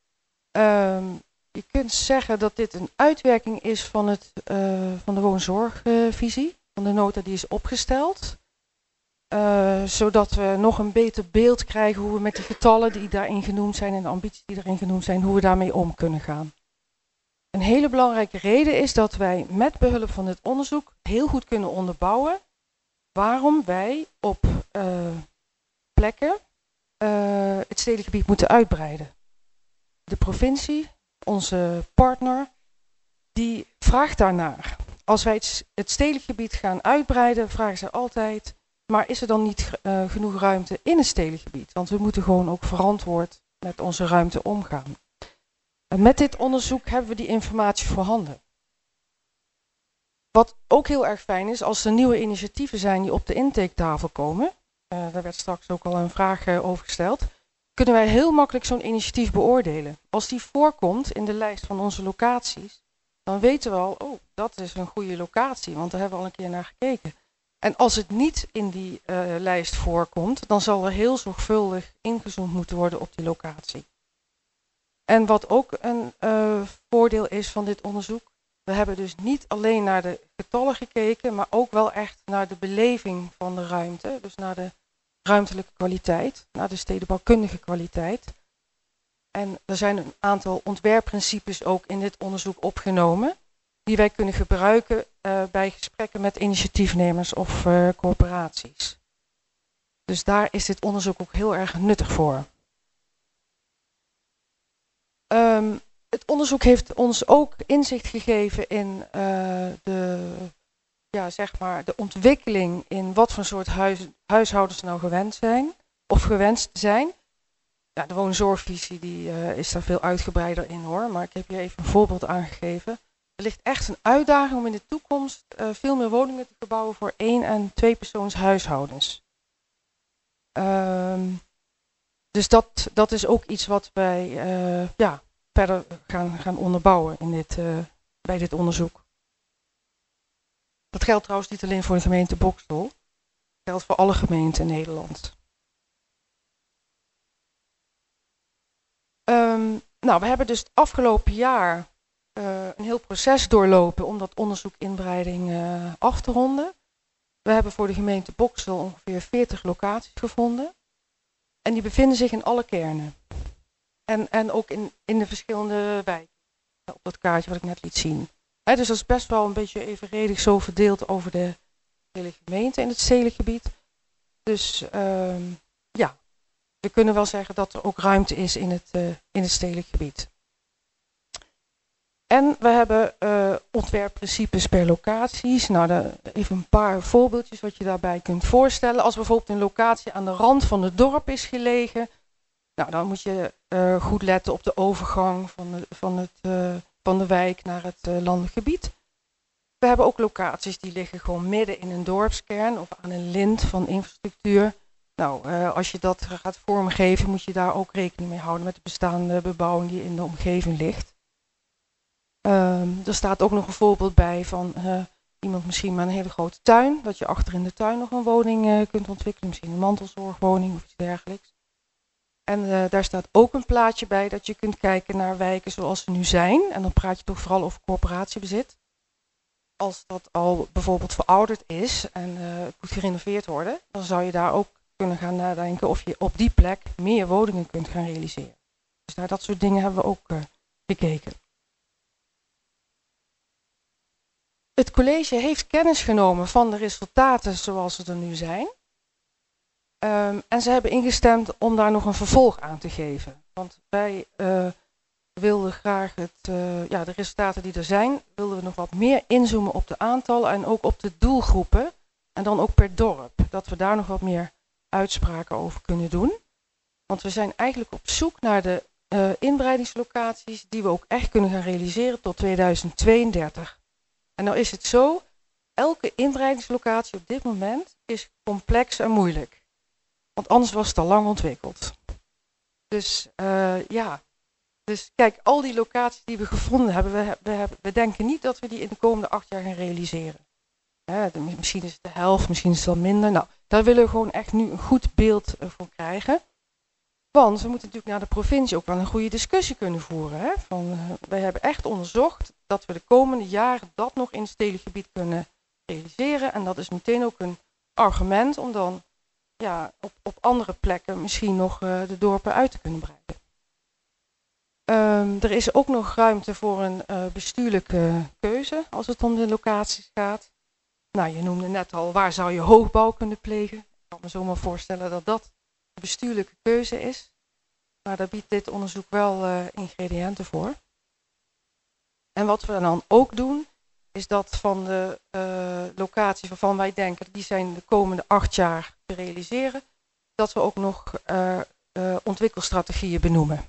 Je kunt zeggen dat dit een uitwerking is van de woonzorgvisie, van de nota die is opgesteld. Zodat we nog een beter beeld krijgen hoe we met die getallen die daarin genoemd zijn en de ambities die erin genoemd zijn, hoe we daarmee om kunnen gaan. Een hele belangrijke reden is dat wij met behulp van dit onderzoek heel goed kunnen onderbouwen waarom wij op plekken het stedelijk gebied moeten uitbreiden. De provincie, onze partner, die vraagt daarnaar. Als wij het stedelijk gebied gaan uitbreiden, vragen ze altijd, maar is er dan niet genoeg ruimte in het stedelijk gebied? Want we moeten gewoon ook verantwoord met onze ruimte omgaan. En met dit onderzoek hebben we die informatie voorhanden. Wat ook heel erg fijn is, als er nieuwe initiatieven zijn die op de intaketafel komen, daar werd straks ook al een vraag over gesteld, kunnen wij heel makkelijk zo'n initiatief beoordelen. Als die voorkomt in de lijst van onze locaties, dan weten we al, oh, dat is een goede locatie, want daar hebben we al een keer naar gekeken. En als het niet in die lijst voorkomt, dan zal er heel zorgvuldig ingezoomd moeten worden op die locatie. En wat ook een voordeel is van dit onderzoek, we hebben dus niet alleen naar de getallen gekeken, maar ook wel echt naar de beleving van de ruimte. Dus naar de ruimtelijke kwaliteit, naar de stedenbouwkundige kwaliteit. En er zijn een aantal ontwerpprincipes ook in dit onderzoek opgenomen, die wij kunnen gebruiken bij gesprekken met initiatiefnemers of corporaties. Dus daar is dit onderzoek ook heel erg nuttig voor. Het onderzoek heeft ons ook inzicht gegeven in de ontwikkeling in wat voor soort huishoudens nou gewend zijn of gewenst zijn. Ja, de woonzorgvisie is daar veel uitgebreider in hoor, maar ik heb hier even een voorbeeld aangegeven. Er ligt echt een uitdaging om in de toekomst veel meer woningen te bouwen voor 1- en 2-persoons huishoudens. Dus dat is ook iets wat wij verder gaan onderbouwen bij dit onderzoek. Dat geldt trouwens niet alleen voor de gemeente Boxtel, dat geldt voor alle gemeenten in Nederland. We hebben dus het afgelopen jaar een heel proces doorlopen om dat onderzoek inbreiding af te ronden. We hebben voor de gemeente Boxtel ongeveer 40 locaties gevonden. En die bevinden zich in alle kernen. En ook in de verschillende wijken. Op dat kaartje wat ik net liet zien. Dus dat is best wel een beetje evenredig zo verdeeld over de hele gemeente in het stedelijk gebied. Dus we kunnen wel zeggen dat er ook ruimte is in het stedelijk gebied. En we hebben ontwerpprincipes per locaties. Nou, even een paar voorbeeldjes wat je daarbij kunt voorstellen. Als bijvoorbeeld een locatie aan de rand van het dorp is gelegen. Nou, dan moet je goed letten op de overgang van de wijk naar het landelijk gebied. We hebben ook locaties die liggen gewoon midden in een dorpskern of aan een lint van infrastructuur. Nou, als je dat gaat vormgeven, moet je daar ook rekening mee houden met de bestaande bebouwing die in de omgeving ligt. Er staat ook nog een voorbeeld bij van iemand misschien met een hele grote tuin. Dat je achter in de tuin nog een woning kunt ontwikkelen. Misschien een mantelzorgwoning of iets dergelijks. En daar staat ook een plaatje bij dat je kunt kijken naar wijken zoals ze nu zijn. En dan praat je toch vooral over corporatiebezit. Als dat al bijvoorbeeld verouderd is en moet gerenoveerd worden, dan zou je daar ook kunnen gaan nadenken of je op die plek meer woningen kunt gaan realiseren. Dus naar dat soort dingen hebben we ook gekeken. Het college heeft kennis genomen van de resultaten zoals ze er nu zijn. En ze hebben ingestemd om daar nog een vervolg aan te geven. Want wij wilden graag de resultaten die er zijn, wilden we nog wat meer inzoomen op de aantallen en ook op de doelgroepen. En dan ook per dorp. Dat we daar nog wat meer uitspraken over kunnen doen. Want we zijn eigenlijk op zoek naar de inbreidingslocaties die we ook echt kunnen gaan realiseren tot 2032. En nou is het zo, elke inbreidingslocatie op dit moment is complex en moeilijk. Want anders was het al lang ontwikkeld. Dus dus kijk, al die locaties die we gevonden hebben, we denken niet dat we die in de komende 8 jaar gaan realiseren. Misschien is het de helft, misschien is het wel minder. Nou, daar willen we gewoon echt nu een goed beeld van krijgen. Want we moeten natuurlijk naar de provincie ook wel een goede discussie kunnen voeren. Hè? Wij hebben echt onderzocht dat we de komende jaren dat nog in het stedelijk gebied kunnen realiseren. En dat is meteen ook een argument om dan op andere plekken misschien nog de dorpen uit te kunnen breiden. Er is ook nog ruimte voor een bestuurlijke keuze als het om de locaties gaat. Nou, je noemde net al, waar zou je hoogbouw kunnen plegen? Ik kan me zomaar voorstellen dat dat een bestuurlijke keuze is. Maar daar biedt dit onderzoek wel ingrediënten voor. En wat we dan ook doen, is dat van de locaties waarvan wij denken, die zijn de komende 8 jaar te realiseren, dat we ook nog ontwikkelstrategieën benoemen.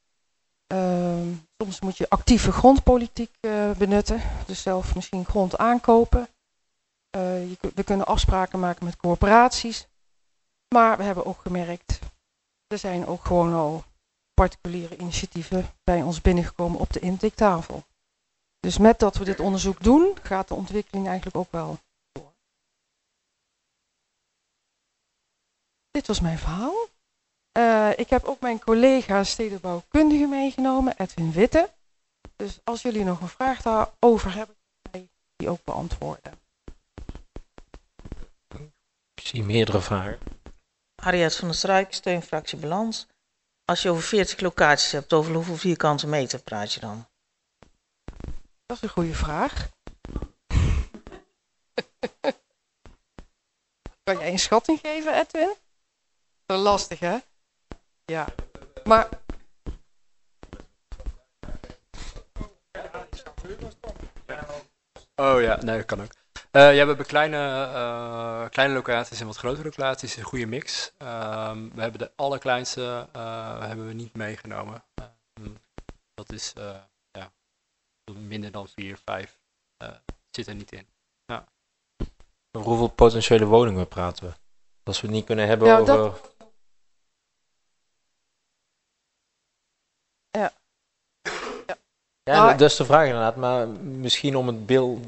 Soms moet je actieve grondpolitiek benutten, dus zelf misschien grond aankopen. We kunnen afspraken maken met corporaties. Maar we hebben ook gemerkt, er zijn ook gewoon al particuliere initiatieven bij ons binnengekomen op de intaketafel. Dus met dat we dit onderzoek doen, gaat de ontwikkeling eigenlijk ook wel door. Dit was mijn verhaal. Ik heb ook mijn collega stedenbouwkundige meegenomen, Edwin Witte. Dus als jullie nog een vraag daarover hebben, kan ik die ook beantwoorden.
Ik zie meerdere vragen.
Harriet van der Struik, steunfractie Balans. Als je over 40 locaties hebt, over hoeveel vierkante meter praat je dan?
Dat is een goede vraag. Kan jij een schatting geven, Edwin? Dat is lastig, hè? Ja. Maar...
Oh ja, nee, dat kan ook. Ja, we hebben kleine locaties en wat grotere locaties, een goede mix. We hebben de allerkleinste hebben we niet meegenomen. Dat is minder dan 4, 5 zit er niet in. Ja.
Over hoeveel potentiële woningen praten we? Als we het niet kunnen hebben over... Ja, dat is de vraag inderdaad, maar misschien om het beeld...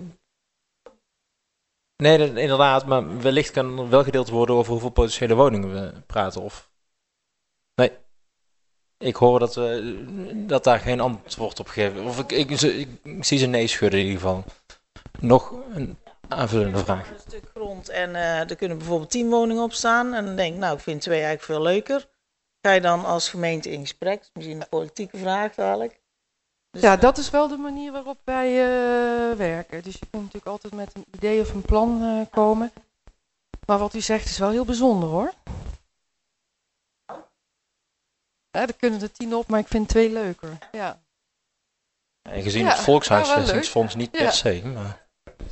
Nee, inderdaad, maar wellicht kan er wel gedeeld worden over hoeveel potentiële woningen we praten, of... Nee. Ik hoor dat daar geen antwoord op gegeven. Of ik zie ze nee schudden in ieder geval. Nog een aanvullende vraag.
Een stuk grond en er kunnen bijvoorbeeld 10 woningen op staan. En dan denk ik, nou, ik vind 2 eigenlijk veel leuker. Ga je dan als gemeente in gesprek? Misschien een politieke vraag dadelijk. Dus,
ja, dat is wel de manier waarop wij werken. Dus je kunt natuurlijk altijd met een idee of een plan komen. Maar wat u zegt is wel heel bijzonder, hoor. Er kunnen er 10 op, maar ik vind 2 leuker. Ja.
En gezien het Volkshuisvestingsfonds niet per se. Maar...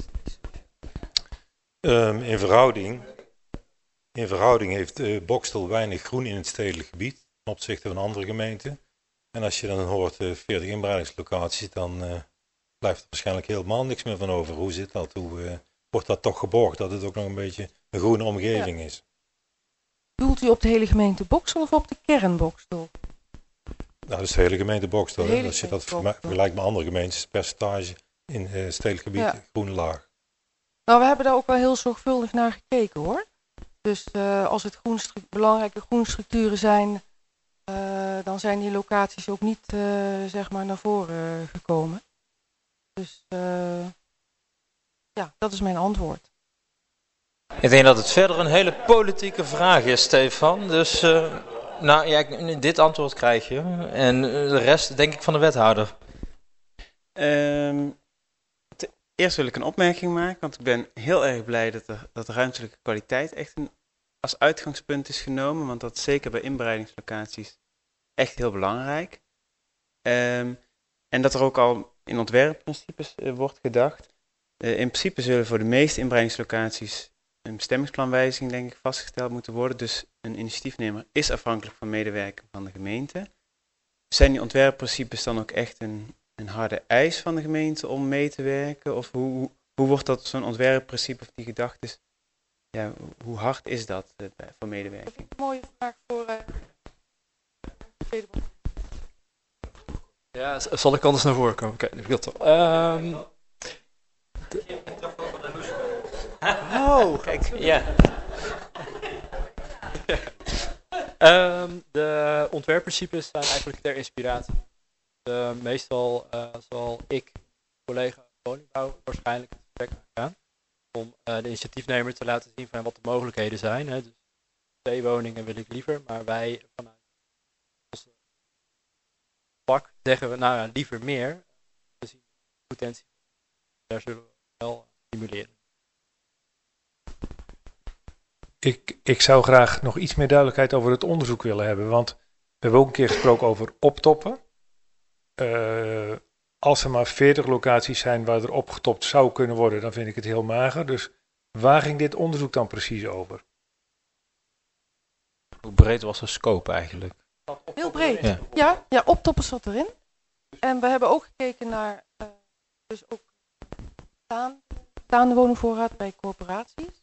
In verhouding heeft Boxtel weinig groen in het stedelijk gebied ten opzichte van andere gemeenten. En als je dan hoort 40 inbreidingslocaties, dan blijft er waarschijnlijk helemaal niks meer van over. Hoe zit dat? Hoe wordt dat toch geborgd dat het ook nog een beetje een groene omgeving is?
Doelt u op de hele gemeente Boxtel of op de kern Boxtel?
Nou, dat is de hele gemeente Boxtel. Als je dat vergelijkt met andere gemeentes, is het percentage in stedelijk gebied groen laag.
Nou, we hebben daar ook wel heel zorgvuldig naar gekeken, hoor. Dus als het belangrijke groenstructuren zijn, dan zijn die locaties ook niet zeg maar naar voren gekomen. Dus ja, dat is mijn antwoord.
Ik denk dat het verder een hele politieke vraag is, Stefan. Dus nou ja, dit antwoord krijg je. En de rest denk ik van de wethouder.
Eerst wil ik een opmerking maken, want ik ben heel erg blij dat de ruimtelijke kwaliteit echt als uitgangspunt is genomen. Want dat is zeker bij inbreidingslocaties echt heel belangrijk. En dat er ook al in ontwerpprincipes wordt gedacht. In principe zullen voor de meeste inbreidingslocaties een bestemmingsplanwijziging denk ik vastgesteld moeten worden. Dus een initiatiefnemer is afhankelijk van medewerking van de gemeente. Zijn die ontwerpprincipes dan ook echt een harde eis van de gemeente om mee te werken? Of hoe wordt dat zo'n ontwerpprincipe of die gedachtes, ja, hoe hard is dat voor medewerking?
Een mooie vraag voor
Ja, zal ik anders naar voren komen? Kijk, dat wil toch.
Oh, kijk.
Ja. De ontwerpprincipes zijn eigenlijk ter inspiratie. Meestal zal ik, collega woningbouw, waarschijnlijk het gesprek aangaan. Om de initiatiefnemer te laten zien van wat de mogelijkheden zijn. Hè. Dus 2 woningen wil ik liever, maar wij vanuit onze vak zeggen we nou ja, liever meer. We zien potentie. Daar zullen we wel stimuleren.
Ik zou graag nog iets meer duidelijkheid over het onderzoek willen hebben. Want we hebben ook een keer gesproken over optoppen. Als er maar 40 locaties zijn waar er opgetopt zou kunnen worden, dan vind ik het heel mager. Dus waar ging dit onderzoek dan precies over?
Hoe breed was de scope eigenlijk?
Heel breed. Ja, optoppen zat erin. En we hebben ook gekeken naar dus ook staande woningvoorraad bij corporaties.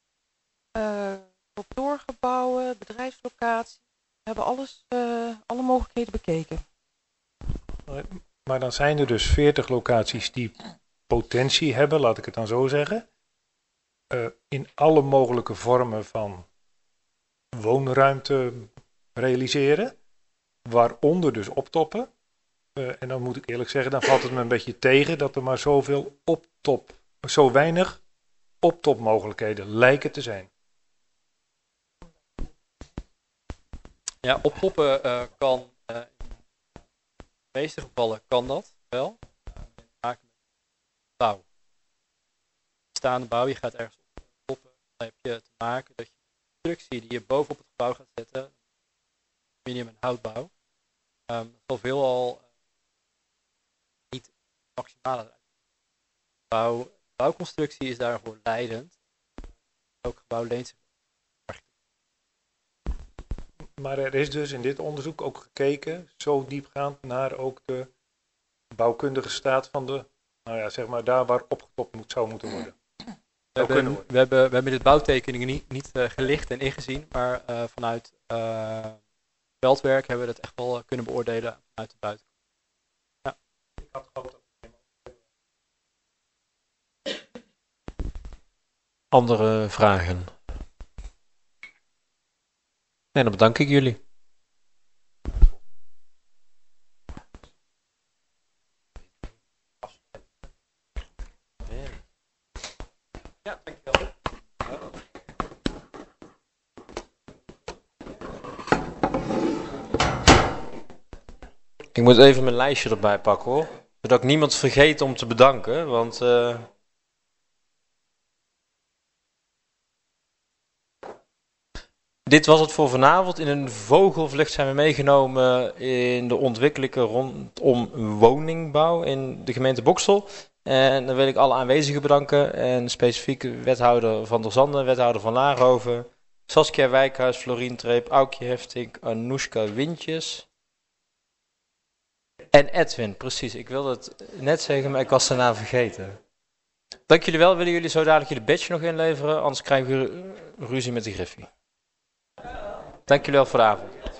Kantoorgebouwen, bedrijfslocaties. We hebben alle mogelijkheden bekeken.
Maar dan zijn er dus 40 locaties die potentie hebben, laat ik het dan zo zeggen. In alle mogelijke vormen van woonruimte, realiseren. Waaronder dus optoppen. En dan moet ik eerlijk zeggen, dan valt het me een beetje tegen dat er maar zo weinig optopmogelijkheden lijken te zijn.
Ja, optoppen kan in de meeste gevallen kan dat wel. Te maken met bouw. Bestaande bouw, je gaat ergens optoppen, dan heb je te maken dat je de constructie die je bovenop het gebouw gaat zetten, aluminium en houtbouw, dat zal veelal niet maximaal uit. Bouwconstructie is daarvoor leidend. Elk gebouw leent zich.
Maar er is dus in dit onderzoek ook gekeken, zo diepgaand, naar ook de bouwkundige staat van de, nou ja, zeg maar daar waar opgetopt zou moeten worden.
We hebben dit bouwtekeningen niet gelicht en ingezien, maar vanuit veldwerk hebben we dat echt wel kunnen beoordelen vanuit de buitenkant. Ja.
Ik had gehoopt dat
andere vragen? Nee, dan bedank ik jullie.
Ja, dankjewel.
Ik moet even mijn lijstje erbij pakken hoor. Zodat ik niemand vergeet om te bedanken, want... Dit was het voor vanavond. In een vogelvlucht zijn we meegenomen in de ontwikkelingen rondom woningbouw in de gemeente Boxtel. En dan wil ik alle aanwezigen bedanken. En specifiek wethouder Van der Zanden, wethouder van Laarhoven, Saskia Wijkhuis, Florien Treep, Aukje Hefting, Anoushka Wintjes. En Edwin, precies. Ik wilde het net zeggen, maar ik was daarna vergeten. Dank jullie wel. Willen jullie zo dadelijk jullie badge nog inleveren? Anders krijgen we ruzie met de Griffie. Dank jullie wel voor de avond.